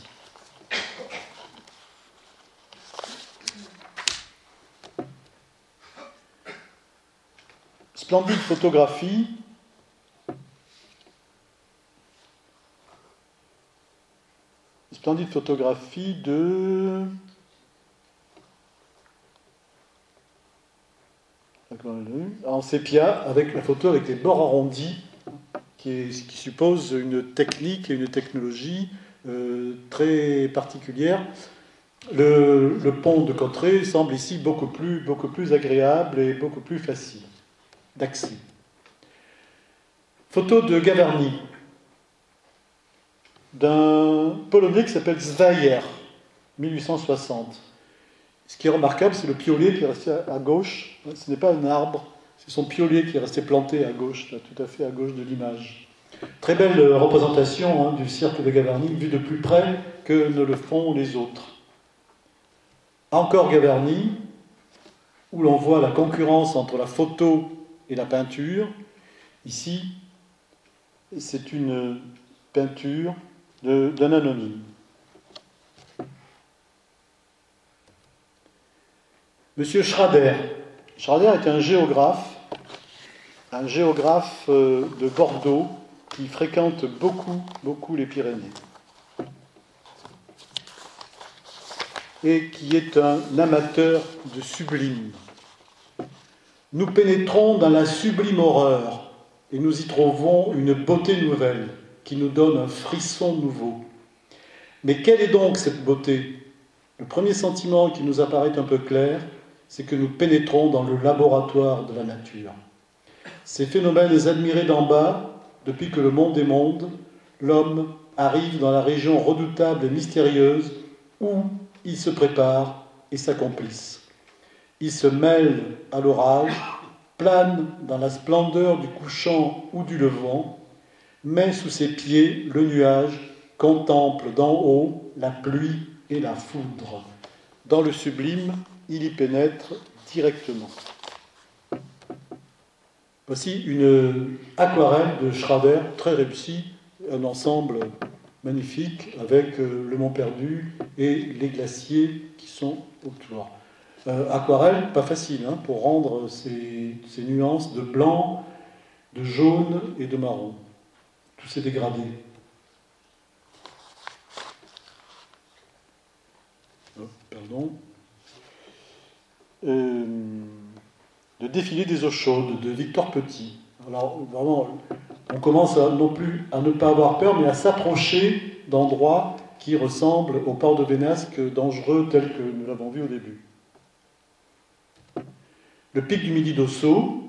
Splendide photographie. Splendide photographie en sépia, avec la photo avec des bords arrondis, qui suppose une technique et une technologie très particulière. Le pont de Cauterets semble ici beaucoup plus agréable et beaucoup plus facile d'accès. Photo de Gavarnie, d'un Polonais qui s'appelle Zwayer, 1860. Ce qui est remarquable, c'est le piolet qui est resté à gauche. Ce n'est pas un arbre, c'est son piolet qui est resté planté à gauche, là, tout à fait à gauche de l'image. Très belle représentation du cirque de Gavarnie, vue de plus près que ne le font les autres. Encore Gavarnie, où l'on voit la concurrence entre la photo et la peinture. Ici, c'est une peinture d'un anonyme. Monsieur Schrader. Schrader est un géographe de Bordeaux qui fréquente beaucoup les Pyrénées et qui est un amateur de sublime. Nous pénétrons dans la sublime horreur et nous y trouvons une beauté nouvelle qui nous donne un frisson nouveau. Mais quelle est donc cette beauté ? Le premier sentiment qui nous apparaît un peu clair, c'est que nous pénétrons dans le laboratoire de la nature. Ces phénomènes admirés d'en bas, depuis que le monde est monde, l'homme arrive dans la région redoutable et mystérieuse où il se prépare et s'accomplisse. Il se mêle à l'orage, plane dans la splendeur du couchant ou du levant, met sous ses pieds le nuage, contemple d'en haut la pluie et la foudre. Dans le sublime, il y pénètre directement. Voici une aquarelle de Schrader, très réussie, un ensemble magnifique avec le Mont Perdu et les glaciers qui sont autour. Aquarelle, pas facile, pour rendre ces nuances de blanc, de jaune et de marron. Tous ces dégradés. Oh, pardon. Le défilé des eaux chaudes de Victor Petit. Alors, vraiment, on commence non plus à ne pas avoir peur, mais à s'approcher d'endroits qui ressemblent au port de Vénasque dangereux tel que nous l'avons vu au début. Le pic du Midi d'Ossau,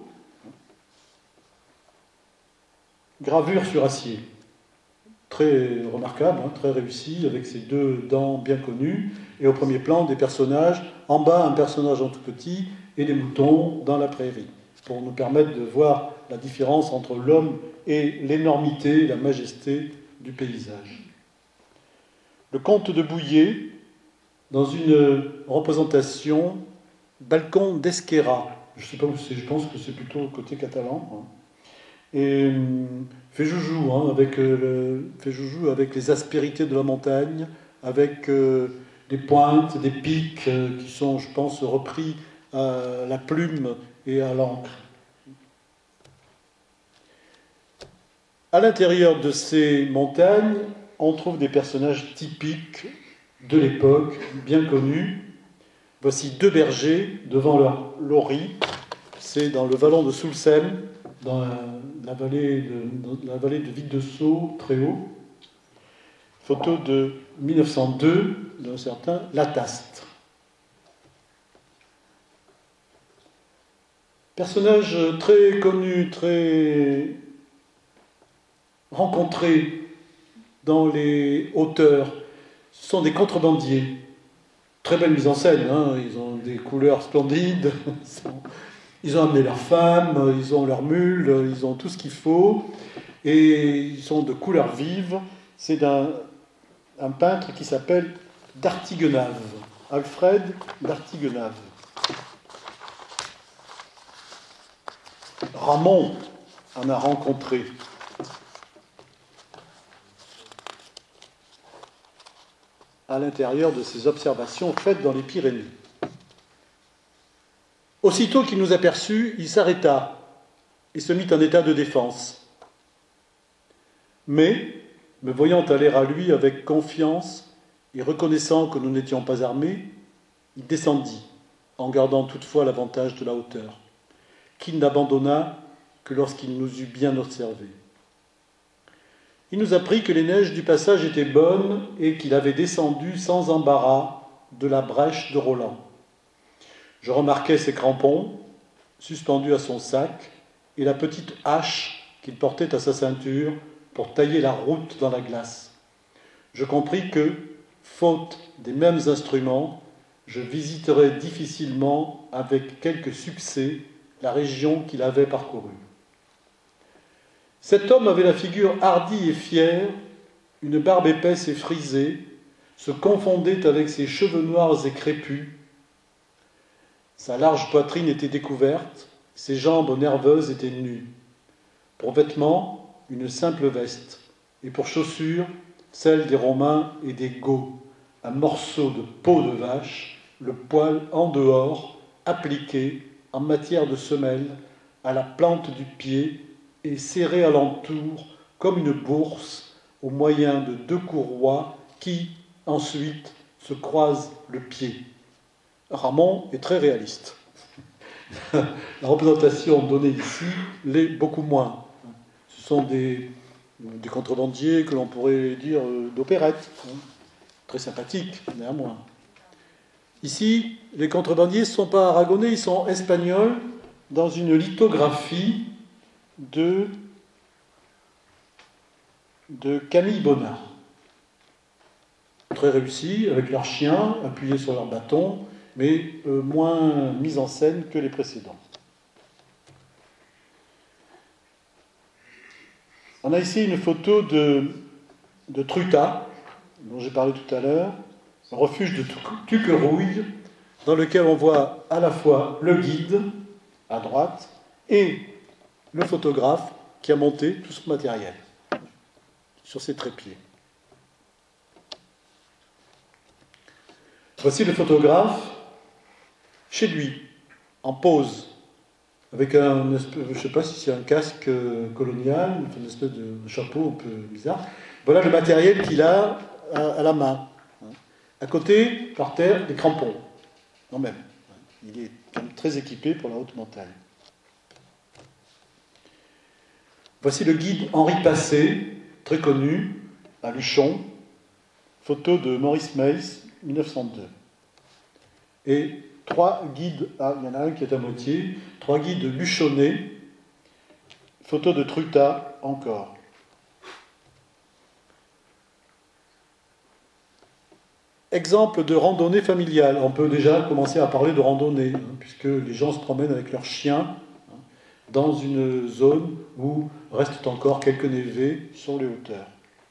gravure sur acier, très remarquable, hein, très réussi, avec ses deux dents bien connues, et au premier plan des personnages, en bas un personnage en tout petit et des moutons dans la prairie, pour nous permettre de voir la différence entre l'homme et l'énormité, la majesté du paysage. Le comte de Bouillé, dans une représentation balcon d'Esquerra, je sais pas où c'est, je pense que c'est plutôt côté catalan, hein. Et fait joujou, hein, fait joujou avec les aspérités de la montagne, avec des pointes, des pics qui sont, je pense, repris à la plume et à l'encre. À l'intérieur de ces montagnes, on trouve des personnages typiques de l'époque, bien connus. Voici deux bergers devant leur lori. C'est dans le vallon de Soulsem, dans la vallée de Vic de Sceaux, très haut. Photo de 1902 d'un certain Lataste. Personnage très connu, très rencontré dans les hauteurs, ce sont des contrebandiers. Très belle mise en scène, hein. Ils ont des couleurs splendides, ils ont amené leurs femmes, ils ont leurs mules, ils ont tout ce qu'il faut, et ils sont de couleurs vives. C'est un peintre qui s'appelle d'Artiguenave, Alfred d'Artiguenave. Ramon en a rencontré. À l'intérieur de ses observations faites dans les Pyrénées. Aussitôt qu'il nous aperçut, il s'arrêta et se mit en état de défense. Mais, me voyant aller à lui avec confiance et reconnaissant que nous n'étions pas armés, il descendit, en gardant toutefois l'avantage de la hauteur, qu'il n'abandonna que lorsqu'il nous eut bien observés. Il nous apprit que les neiges du passage étaient bonnes et qu'il avait descendu sans embarras de la brèche de Roland. Je remarquai ses crampons suspendus à son sac et la petite hache qu'il portait à sa ceinture pour tailler la route dans la glace. Je compris que, faute des mêmes instruments, je visiterais difficilement, avec quelque succès, la région qu'il avait parcourue. Cet homme avait la figure hardie et fière, une barbe épaisse et frisée, se confondait avec ses cheveux noirs et crépus. Sa large poitrine était découverte, ses jambes nerveuses étaient nues. Pour vêtements, une simple veste, et pour chaussures, celle des Romains et des Goths, un morceau de peau de vache, le poil en dehors, appliqué, en matière de semelle, à la plante du pied, et serré alentour comme une bourse au moyen de deux courroies qui, ensuite, se croisent le pied. Ramon est très réaliste. La représentation donnée ici l'est beaucoup moins. Ce sont des contrebandiers que l'on pourrait dire d'opérette, hein. Très sympathiques, néanmoins. Ici, les contrebandiers ne sont pas aragonais, ils sont espagnols, dans une lithographie de Camille Bonnat. Très réussi, avec leurs chiens appuyés sur leurs bâtons, mais moins mis en scène que les précédents. On a ici une photo de Truta, dont j'ai parlé tout à l'heure, un refuge de Tuquerouille, dans lequel on voit à la fois le guide, à droite, et le photographe qui a monté tout ce matériel sur ses trépieds. Voici le photographe chez lui, en pose, avec je ne sais pas si c'est un casque colonial, une espèce de chapeau un peu bizarre. Voilà le matériel qu'il a à la main. À côté, par terre, des crampons. Non même. Il est quand même très équipé pour la haute montagne. Voici le guide Henri Passé, très connu, à Luchon, photo de Maurice Meis, 1902. Et 3 guides, il y en a un qui est à moitié, 3 guides luchonnais, photo de Truta encore. Exemple de randonnée familiale. On peut déjà commencer à parler de randonnée, puisque les gens se promènent avec leurs chiens dans une zone où restent encore quelques névés sur les hauteurs.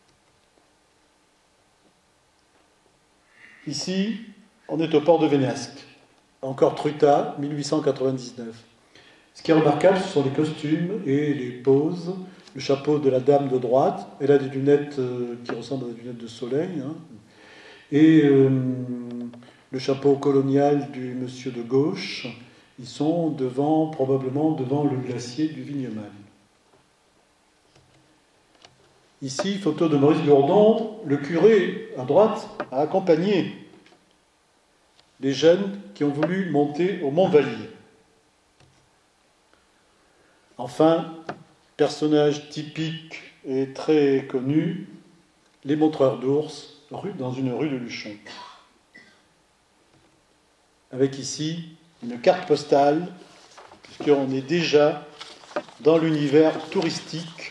Ici, on est au port de Vénasque. Encore Truta, 1899. Ce qui est remarquable, ce sont les costumes et les poses. Le chapeau de la dame de droite, elle a des lunettes qui ressemblent à des lunettes de soleil, et le chapeau colonial du monsieur de gauche. Ils sont probablement devant le glacier du Vignemal. Ici, photo de Maurice Gourdon, le curé à droite a accompagné les jeunes qui ont voulu monter au Mont-Vallier. Enfin, personnage typique et très connu, les montreurs d'ours dans une rue de Luchon. Avec ici une carte postale, puisqu'on est déjà dans l'univers touristique.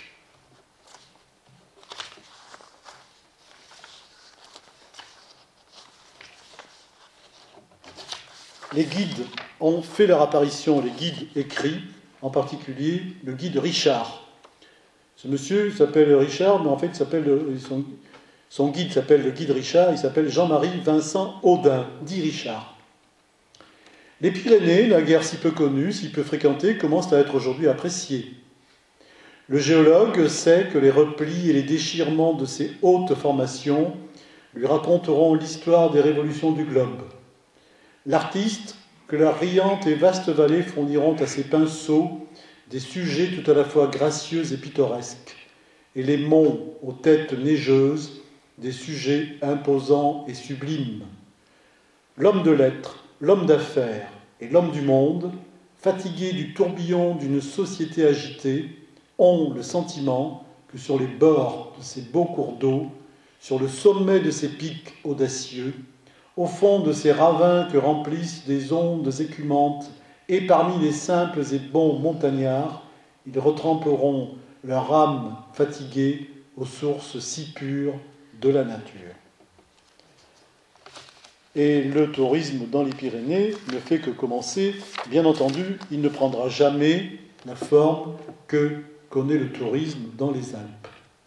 Les guides ont fait leur apparition, les guides écrits, en particulier le guide Richard. Ce monsieur s'appelle Richard, mais en fait son guide s'appelle le guide Richard, il s'appelle Jean-Marie Vincent Audin, dit Richard. Les Pyrénées, la guerre si peu connue, si peu fréquentée, commencent à être aujourd'hui appréciées. Le géologue sait que les replis et les déchirements de ces hautes formations lui raconteront l'histoire des révolutions du globe. L'artiste, que la riante et vaste vallée fourniront à ses pinceaux des sujets tout à la fois gracieux et pittoresques, et les monts aux têtes neigeuses, des sujets imposants et sublimes. L'homme de lettres, l'homme d'affaires et l'homme du monde, fatigués du tourbillon d'une société agitée, ont le sentiment que sur les bords de ces beaux cours d'eau, sur le sommet de ces pics audacieux, au fond de ces ravins que remplissent des ondes écumantes, et parmi les simples et bons montagnards, ils retremperont leur âme fatiguée aux sources si pures de la nature. Et le tourisme dans les Pyrénées ne fait que commencer. Bien entendu, il ne prendra jamais la forme que connaît le tourisme dans les Alpes.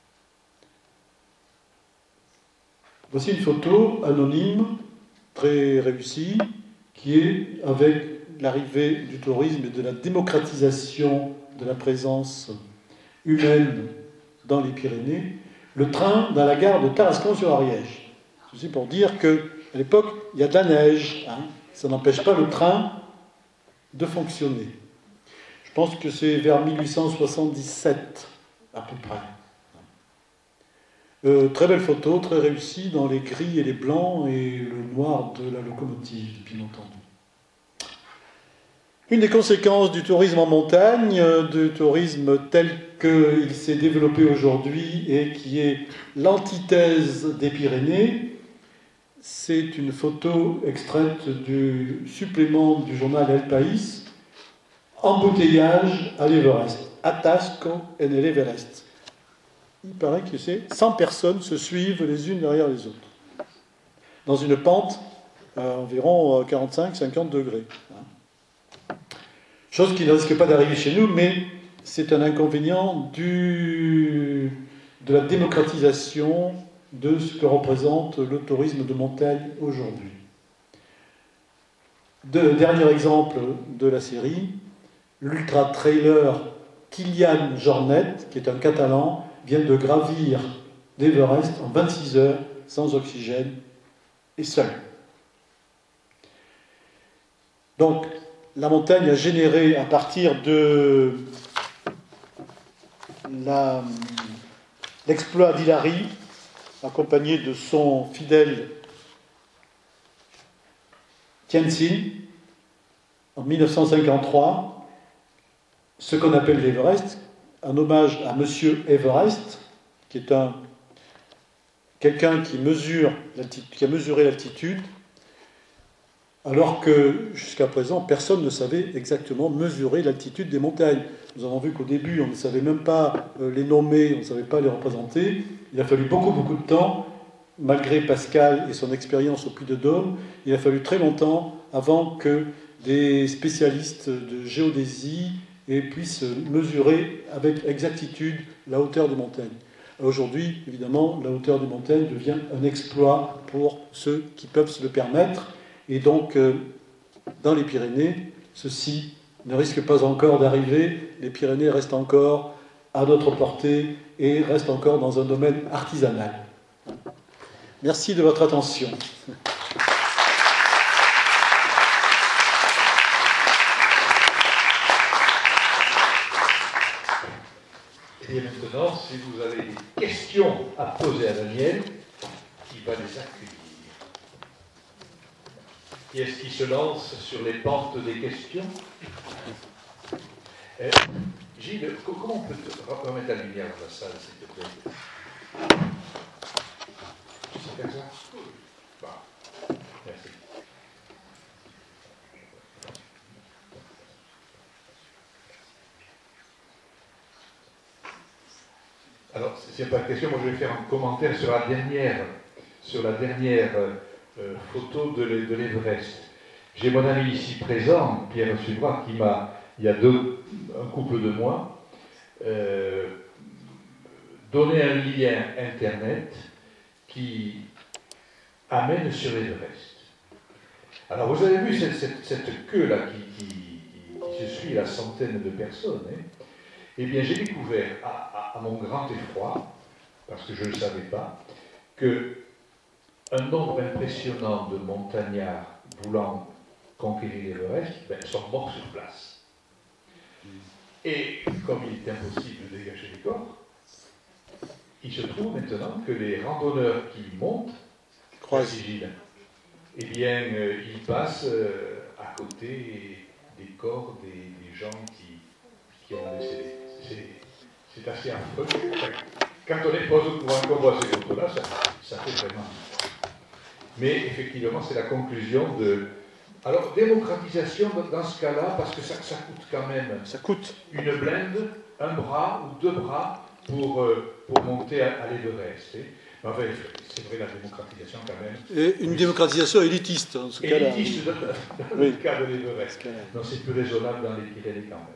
Voici une photo anonyme, très réussie, qui est avec l'arrivée du tourisme et de la démocratisation de la présence humaine dans les Pyrénées, le train dans la gare de Tarascon-sur-Ariège. C'est pour dire qu'à l'époque, il y a de la neige. Ça n'empêche pas le train de fonctionner. Je pense que c'est vers 1877, à peu près. Très belle photo, très réussie, dans les gris et les blancs et le noir de la locomotive, bien entendu. Une des conséquences du tourisme en montagne, du tourisme tel qu'il s'est développé aujourd'hui et qui est l'antithèse des Pyrénées, c'est une photo extraite du supplément du journal El País, embouteillage à l'Everest, atasco en el Everest. Il paraît que 100 personnes se suivent les unes derrière les autres, dans une pente à environ 45-50 degrés. Chose qui ne risque pas d'arriver chez nous, mais c'est un inconvénient de la démocratisation de ce que représente le tourisme de montagne aujourd'hui. Dernier exemple de la série, l'ultra-trailer Kilian Jornet, qui est un Catalan, vient de gravir l'Everest en 26 heures, sans oxygène et seul. Donc, la montagne a généré, à partir de l'exploit d'Hilary, accompagné de son fidèle Tenzin, en 1953, ce qu'on appelle l'Everest, un hommage à Monsieur Everest, qui est quelqu'un qui a mesuré l'altitude, alors que jusqu'à présent, personne ne savait exactement mesurer l'altitude des montagnes. Nous avons vu qu'au début, on ne savait même pas les nommer, on ne savait pas les représenter. Il a fallu beaucoup de temps, malgré Pascal et son expérience au Puy-de-Dôme, il a fallu très longtemps avant que des spécialistes de géodésie puissent mesurer avec exactitude la hauteur des montagnes. Aujourd'hui, évidemment, la hauteur des montagnes devient un exploit pour ceux qui peuvent se le permettre. Et donc, dans les Pyrénées, ceci ne risque pas encore d'arriver. Les Pyrénées restent encore à notre portée et restent encore dans un domaine artisanal. Merci de votre attention. Et maintenant, si vous avez des questions à poser à Daniel, il va les accueillir. Qui est-ce qui se lance sur les portes des questions? Gilles, comment on peut remettre la lumière dans la salle, s'il te plaît? Tu sais faire ça? Bon. Merci. Alors, c'est pas une question, moi je vais faire un commentaire sur la dernière photo de l'Everest. J'ai mon ami ici présent, Pierre Subra, qui m'a, il y a un couple de mois, donné un lien internet qui amène sur l'Everest. Alors vous avez vu cette queue-là qui se suit la centaine de personnes, hein. Eh bien, j'ai découvert, à mon grand effroi, parce que je ne le savais pas, qu'un nombre impressionnant de montagnards voulant conquérir l'Everest sont morts sur place. Et comme il est impossible de dégager les corps, il se trouve maintenant que les randonneurs qui montent, Gilles, eh bien, ils passent à côté des corps des gens qui ont décédé. C'est assez affreux. Quand on est pas au courant qu'on voit ces photos-là, ça fait vraiment. Mais effectivement, c'est la conclusion de. Alors, démocratisation dans ce cas-là, parce que ça coûte quand même. Ça coûte. Une blinde, un bras ou deux bras pour monter à l'Everest. Enfin, c'est vrai, la démocratisation quand même. Et une démocratisation élitiste, dans ce cas-là. Élitiste dans le cas de l'Everest. Non, c'est plus raisonnable dans les Pyrénées quand même.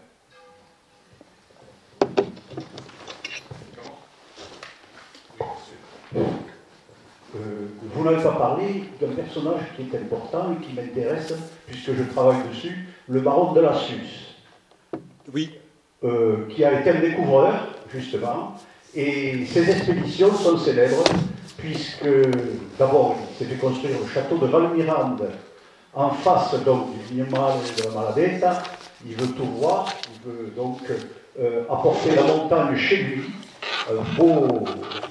Vous n'avez pas parlé d'un personnage qui est important et qui m'intéresse, puisque je travaille dessus, le baron de la Suze. Oui. Qui a été un découvreur, justement, et ses expéditions sont célèbres, puisque, d'abord, il s'est fait construire le château de Valmirande, en face donc du vignoble de la Maladetta. Il veut tout voir, il veut donc apporter la montagne chez lui, un beau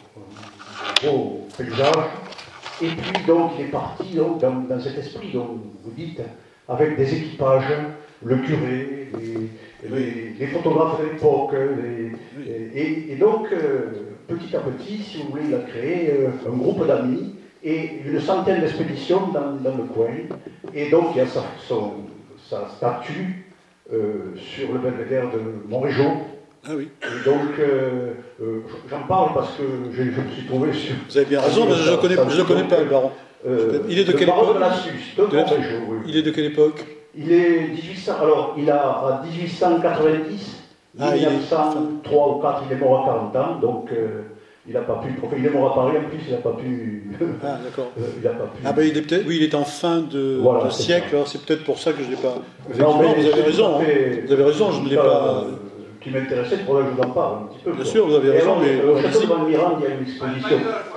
paysage, et puis donc il est parti donc, dans cet esprit dont vous dites, avec des équipages, le curé, les photographes de l'époque, et donc petit à petit, si vous voulez, il a créé un groupe d'amis et une centaine d'expéditions dans le coin, et donc il y a sa statue sur le belvédère de Montrégeau. Ah oui. Et donc, j'en parle parce que je me suis trouvé sur... Vous avez bien raison, mais je ne connais pas, le baron. Il est de quelle époque? De la Suze, de Montrégeau, oui. Il est de quelle époque? Il est 1800... Alors, il a 1890, 1903 ou 4, il est mort à 40 ans, donc il n'a pas pu... Il est mort à Paris, en plus, il n'a pas pu... Ah, d'accord. il n'a pas pu... Ah, ben, il est peut-être... Oui, il est en fin de siècle, alors c'est peut-être pour ça que je ne l'ai pas... Non, mais vous avez raison, vous avez raison, je ne l'ai pas... qui m'intéressait, il faudrait que je vous en parle un petit peu. Bien sûr, vous avez raison, mais... Au château de Valmirande, il y a une exposition.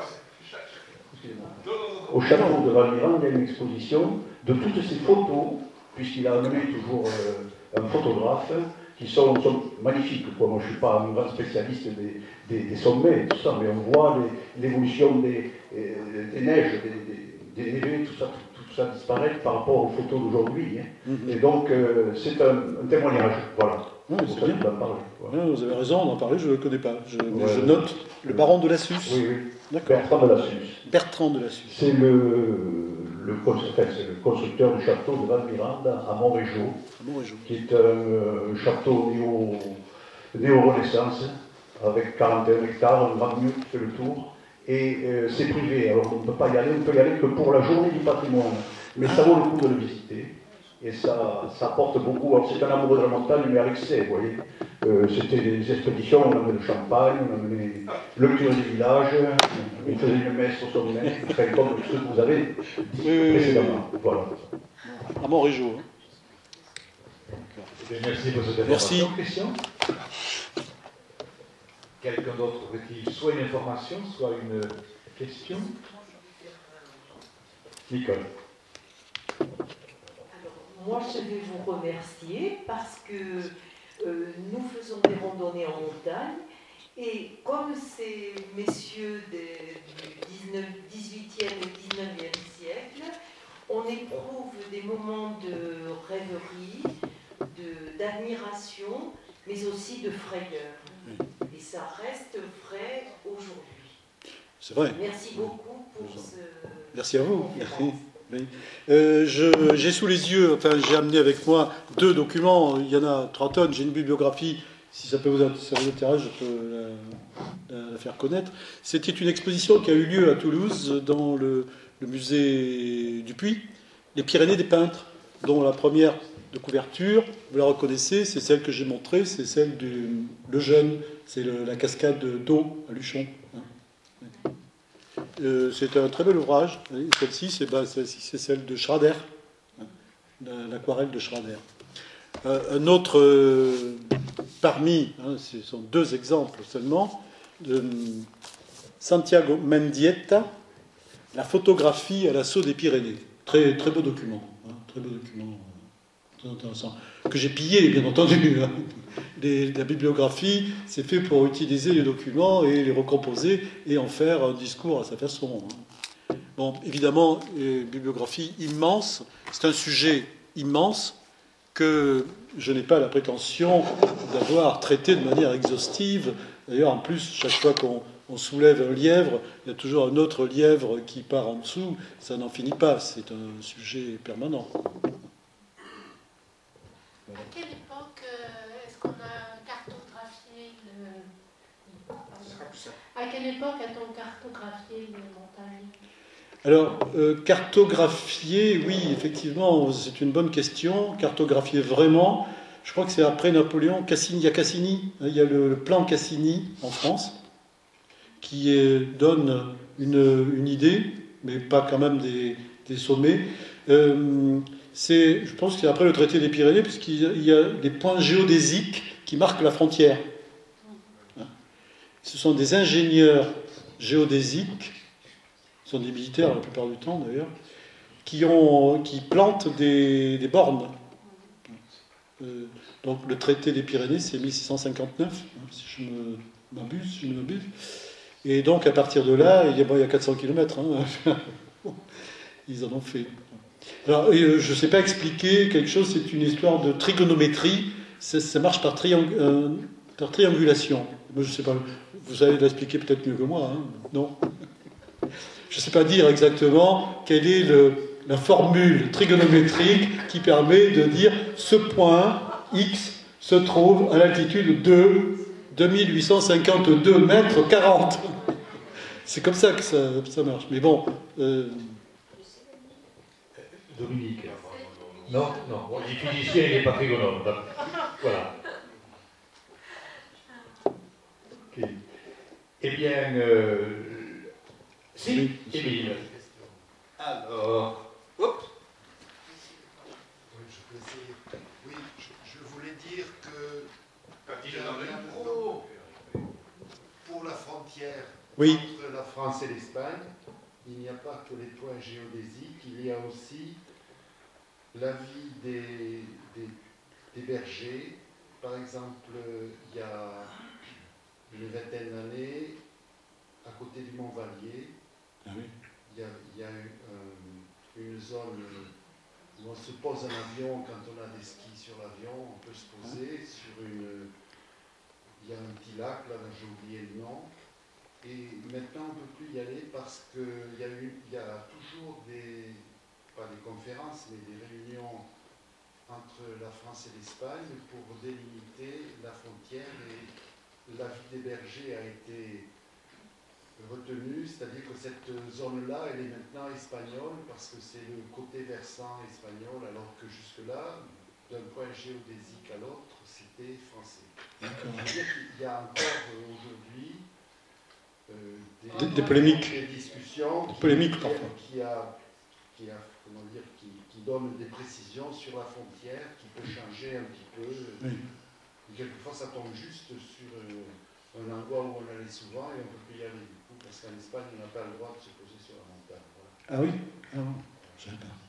Au château de Valmirande, il y a une exposition de toutes ces photos, puisqu'il a amené toujours un photographe, qui sont magnifiques. Moi, je ne suis pas un grand spécialiste des sommets, tout ça, mais on voit l'évolution des neiges, des névés, tout ça, tout ça disparaître par rapport aux photos d'aujourd'hui. Hein. Et donc, c'est un témoignage, voilà. Oui, c'est bien. Parler, voilà. Vous avez raison d'en parler, je ne le connais pas. Je note le baron de Lassus. Oui, oui. D'accord. Bertrand de Lassus. Bertrand de Lassus. C'est le constructeur du château de Val-Mirande à Montrégeau, qui est un château néo-renaissance, avec 41 hectares, un grand mur qui fait le tour. Et c'est privé, alors on ne peut pas y aller, on ne peut y aller que pour la journée du patrimoine. Mais ça vaut le coup de le visiter. Et ça apporte beaucoup. Alors c'est un amoureux de la montagne, mais à l'excès, vous voyez. C'était des expéditions, on amenait le champagne, on amenait le curé du village, on faisait une messe au sommet, enfin, comme ce que vous avez dit précédemment. Voilà. À Montrégeau. Merci pour cette information. Question ? Quelqu'un d'autre veut-il soit une information, soit une question? Nicole. Moi, je vais vous remercier parce que nous faisons des randonnées en montagne et comme ces messieurs du 18e et 19e siècle, on éprouve des moments de rêverie, d'admiration, mais aussi de frayeur. Et ça reste frais aujourd'hui. C'est vrai. Merci beaucoup pour ce... Merci à vous. Merci. Oui. J'ai sous les yeux, enfin j'ai amené avec moi 2 documents, il y en a 3 tonnes, j'ai une bibliographie, si ça vous intéresse, je peux la faire connaître. C'était une exposition qui a eu lieu à Toulouse dans le musée du Puy, les Pyrénées des peintres, dont la première de couverture, vous la reconnaissez, c'est celle que j'ai montrée, c'est celle du Le Jeune, c'est la cascade d'eau à Luchon. C'est un très bel ouvrage. Celle-ci, c'est celle de Schrader, l'aquarelle de Schrader. Un autre parmi, ce sont 2 exemples seulement, de Santiago Mendieta, la photographie à l'assaut des Pyrénées. Très, très beau document. Très beau document. Très intéressant. Que j'ai pillé, bien entendu. La bibliographie, c'est fait pour utiliser les documents et les recomposer et en faire un discours à sa façon. Bon, évidemment, bibliographie immense. C'est un sujet immense que je n'ai pas la prétention d'avoir traité de manière exhaustive. D'ailleurs, en plus, chaque fois qu'on soulève un lièvre, il y a toujours un autre lièvre qui part en dessous. Ça n'en finit pas. C'est un sujet permanent. À quelle époque est-ce qu'on a cartographié À quelle époque a-t-on cartographié les montagnes? Alors, cartographier, oui, effectivement, c'est une bonne question. Cartographier vraiment, je crois que c'est après Napoléon. Cassini, il y a le plan Cassini en France, qui donne une idée, mais pas quand même des sommets. Je pense que c'est après le traité des Pyrénées, puisqu'il y a des points géodésiques qui marquent la frontière. Ce sont des ingénieurs géodésiques, ce sont des militaires la plupart du temps d'ailleurs, qui plantent des bornes. Donc le traité des Pyrénées, c'est 1659, si je ne m'abuse. Et donc à partir de là, il y a 400 km. Ils en ont fait. Alors, je ne sais pas expliquer quelque chose, c'est une histoire de trigonométrie, ça marche par triangulation. Moi, je sais pas, vous allez l'expliquer peut-être mieux que moi, non? Je ne sais pas dire exactement quelle est la formule trigonométrique qui permet de dire ce point X se trouve à l'altitude de 2852 mètres 40. C'est comme ça que ça marche. Mais bon... Dominique. Non, il est physicien, il n'est pas trigonome. Voilà. Okay. Eh bien, si, Émile. Alors, oups. Oui, je voulais dire que pour la frontière entre la France et l'Espagne, il n'y a pas que les points géodésiques, il y a aussi la vie des bergers. Par exemple, il y a une vingtaine d'années, à côté du Mont Vallier, il y a eu une zone où on se pose un avion quand on a des skis sur l'avion, on peut se poser sur une... Il y a un petit lac, là j'ai oublié le nom, et maintenant on ne peut plus y aller parce qu'il y a toujours pas des conférences, mais des réunions entre la France et l'Espagne pour délimiter la frontière, et l'avis des bergers a été retenu, c'est-à-dire que cette zone-là, elle est maintenant espagnole parce que c'est le côté versant espagnol, alors que jusque-là, d'un point géodésique à l'autre, c'était français. C'est-à-dire qu'il y a encore aujourd'hui des polémiques, des discussions qui donnent des précisions sur la frontière, qui peut changer un petit peu. Oui. Et quelquefois, ça tombe juste sur un endroit où on allait souvent et on ne peut plus y aller du coup, parce qu'en Espagne, on n'a pas le droit de se poser sur la montagne. Voilà. Ah oui? Ah bon, je savais pas.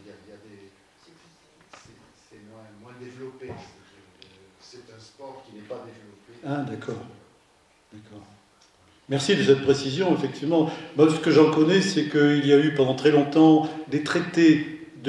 C'est moins développé. C'est un sport qui n'est pas développé. Ah d'accord. D'accord. Merci de cette précision, effectivement. Moi, ce que j'en connais, c'est qu'il y a eu pendant très longtemps des traités de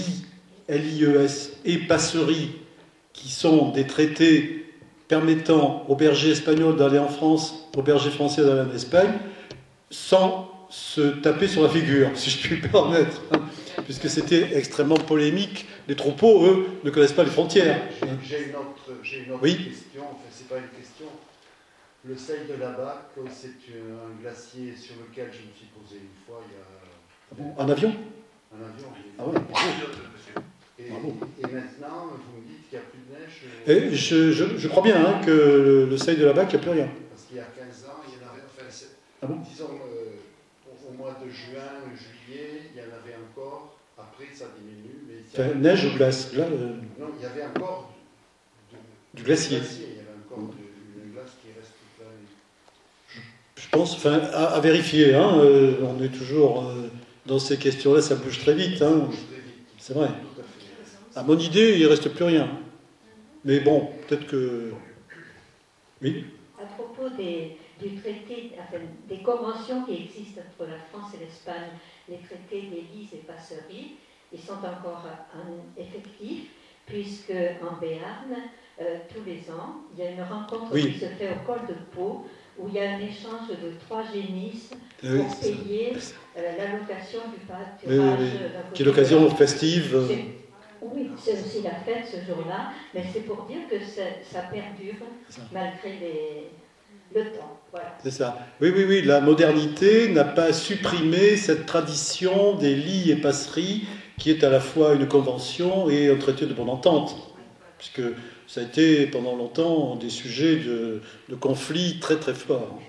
LIES et passerie, qui sont des traités permettant aux bergers espagnols d'aller en France, aux bergers français d'aller en Espagne, sans se taper sur la figure, si je puis me permettre, puisque c'était extrêmement polémique. Les troupeaux, eux, ne connaissent pas les frontières. J'ai une autre oui. question, enfin, c'est pas une question. Le Seuil de la Bac, c'est un glacier sur lequel je me suis posé une fois il y a... En avion? En avion, oui. Ah ouais. Et maintenant, vous me dites qu'il n'y a plus de neige. Je crois bien hein, que le Seuil de la Bac, il n'y a plus rien. Parce qu'il y a 15 ans, il y en avait... Enfin, disons, au mois de juin, juillet, il y en avait encore. Après, ça diminue. Mais neige ou glace là, Non, il y avait encore du glacier. Il y avait encore une glace qui reste toute l'année. Je pense, enfin, à vérifier. Hein, on est toujours dans ces questions-là, ça bouge très vite. Hein, c'est vrai. À mon idée, il ne reste plus rien. Mais bon, peut-être que... Oui. À propos du traité, enfin, des conventions qui existent entre la France et l'Espagne, les traités d'Élise et Passerie, ils sont encore effectifs, puisque en Béarn, tous les ans, il y a une rencontre qui se fait au col de Pau, où il y a un échange de 3 génisses pour payer l'allocation du pâturage. Qui est l'occasion festive. Oui, c'est aussi la fête ce jour-là, mais c'est pour dire que ça perdure malgré le temps. Voilà. C'est ça. Oui, la modernité n'a pas supprimé cette tradition des lits et passeries qui est à la fois une convention et un traité de bonne entente, puisque ça a été pendant longtemps des sujets de conflits très très forts.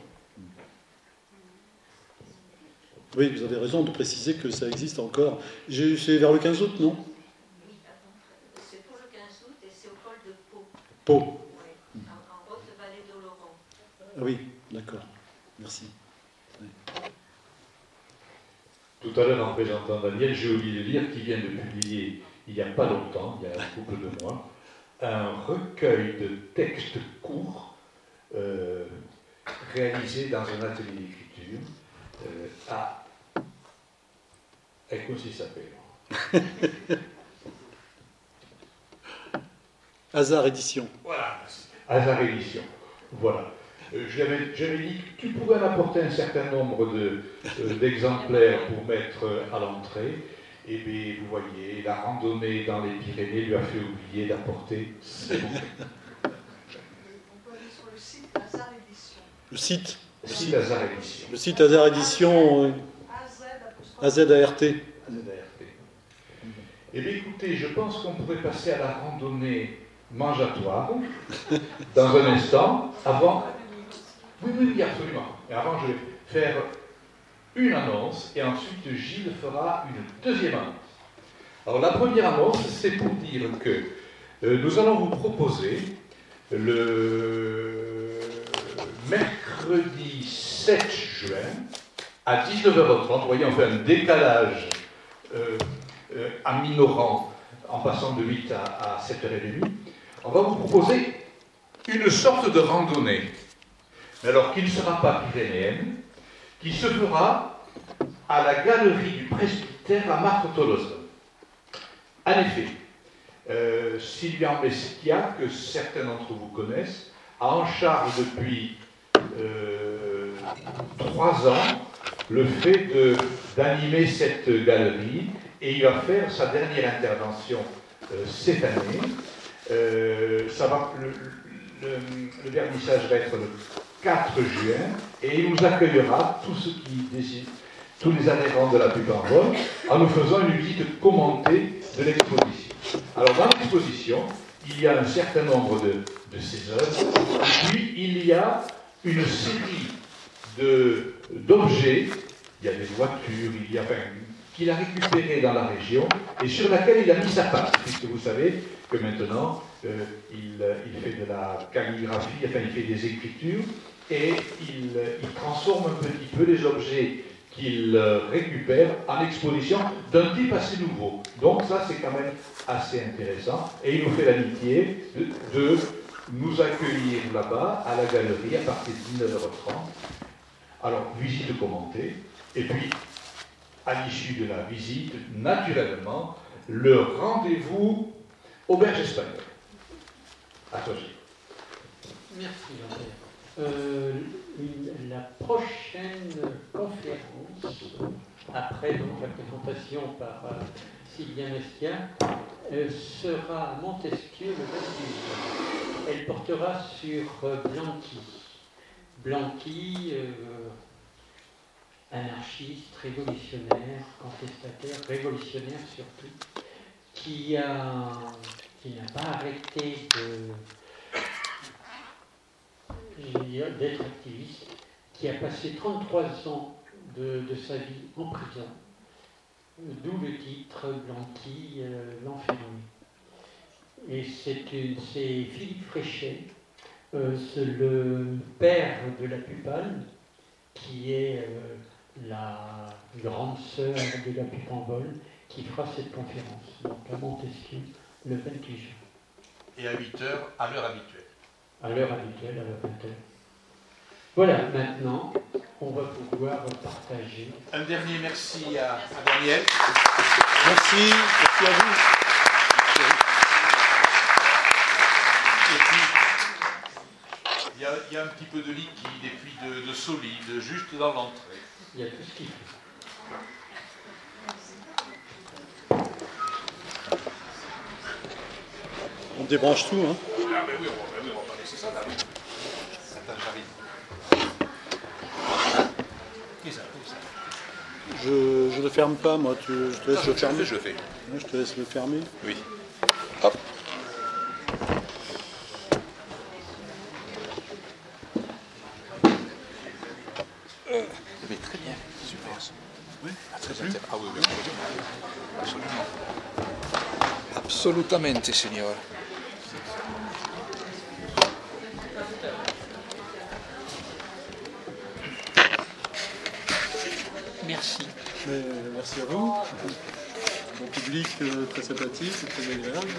Oui, vous avez raison de préciser que ça existe encore. C'est vers le 15 août, non? C'est pour le 15 août et c'est au col de Pau. Pau. Oui, en Haute-Vallée d'Oloron. Oui, d'accord. Merci. Oui. Tout à l'heure, en présentant Daniel, j'ai oublié de dire qu'il vient de publier, il n'y a pas longtemps, il y a un couple de mois, un recueil de textes courts réalisé dans un atelier d'écriture à... Comment il s'appelle? Hasard Édition. Voilà, Hasard Édition. Voilà. J'avais dit que tu pouvais en apporter un certain nombre d'exemplaires pour mettre à l'entrée. Et bien, vous voyez, la randonnée dans les Pyrénées lui a fait oublier d'apporter ses bouquins. On peut aller sur le site Hasard Édition. Le site Hasard Édition. Le site Hasard Édition, AZART. Eh bien, écoutez, je pense qu'on pourrait passer à la randonnée mangeatoire dans un instant, avant... Oui, absolument. Et avant, je vais faire une annonce et ensuite Gilles fera une deuxième annonce. Alors, la première annonce, c'est pour dire que nous allons vous proposer le mercredi 7 juin à 19h30. Vous voyez, on fait un décalage en minorant, en passant de 8 à 7h30. On va vous proposer une sorte de randonnée, mais alors qui ne sera pas pyrénéenne, qui se fera à la galerie du presbytère Terra Marco Tolosa. En effet, Sylvian Mesquia, que certains d'entre vous connaissent, a en charge depuis 3 ans le fait d'animer cette galerie, et il va faire sa dernière intervention cette année. Le vernissage va être le 4 juin, et il nous accueillera tous ceux qui décident, tous les adhérents de la Pupe en Vol, en nous faisant une visite commentée de l'exposition. Alors dans l'exposition, il y a un certain nombre de ses œuvres, et puis il y a une série d'objets, il y a des voitures, il y a qu'il a récupéré dans la région et sur laquelle il a mis sa patte, puisque vous savez que maintenant il fait de la calligraphie, enfin il fait des écritures, et il transforme un petit peu les objets qu'il récupère en exposition d'un type assez nouveau. Donc ça c'est quand même assez intéressant, et il nous fait l'amitié de nous accueillir là-bas à la galerie à partir de 19h30. Alors, visite commentée, et puis, à l'issue de la visite, naturellement, le rendez-vous auberge espagnole. À toi, Gilles. Merci, Jean-Pierre. La prochaine conférence, après donc la présentation par Sylvian Mesquia, sera à Montesquieu le 28 juin. Elle portera sur Blanqui. Blanqui, anarchiste, révolutionnaire, contestataire, révolutionnaire surtout, qui n'a pas arrêté d'être activiste, qui a passé 33 ans de sa vie en prison, d'où le titre Blanqui, l'enfermé. Et c'est Philippe Fréchet, c'est le père de la Pupale, qui est la grande sœur de la Pupe en Vol, qui fera cette conférence, donc à Montesquieu, le 28 juin. Et à 8h, à l'heure habituelle. À l'heure habituelle, à l'heure 20h. Voilà, maintenant, on va pouvoir partager. Un dernier merci à Daniel. Merci à vous. Et puis, il y a un petit peu de liquide et puis de solide, juste dans l'entrée. Il y a tout ce qu'il faut. On débranche tout, hein. Ah ben oui, on va pas laisser ça là. Attends, j'arrive. Qui ça? Je le ferme pas, moi. Je te laisse le fermer. Je le fais. Ouais, je te laisse le fermer. Oui. Hop. Mais très bien, super. Oui, très bien. Ah oui, absolument. Absolument, signor. Merci. Merci à vous. Mon public très sympathique, très agréable.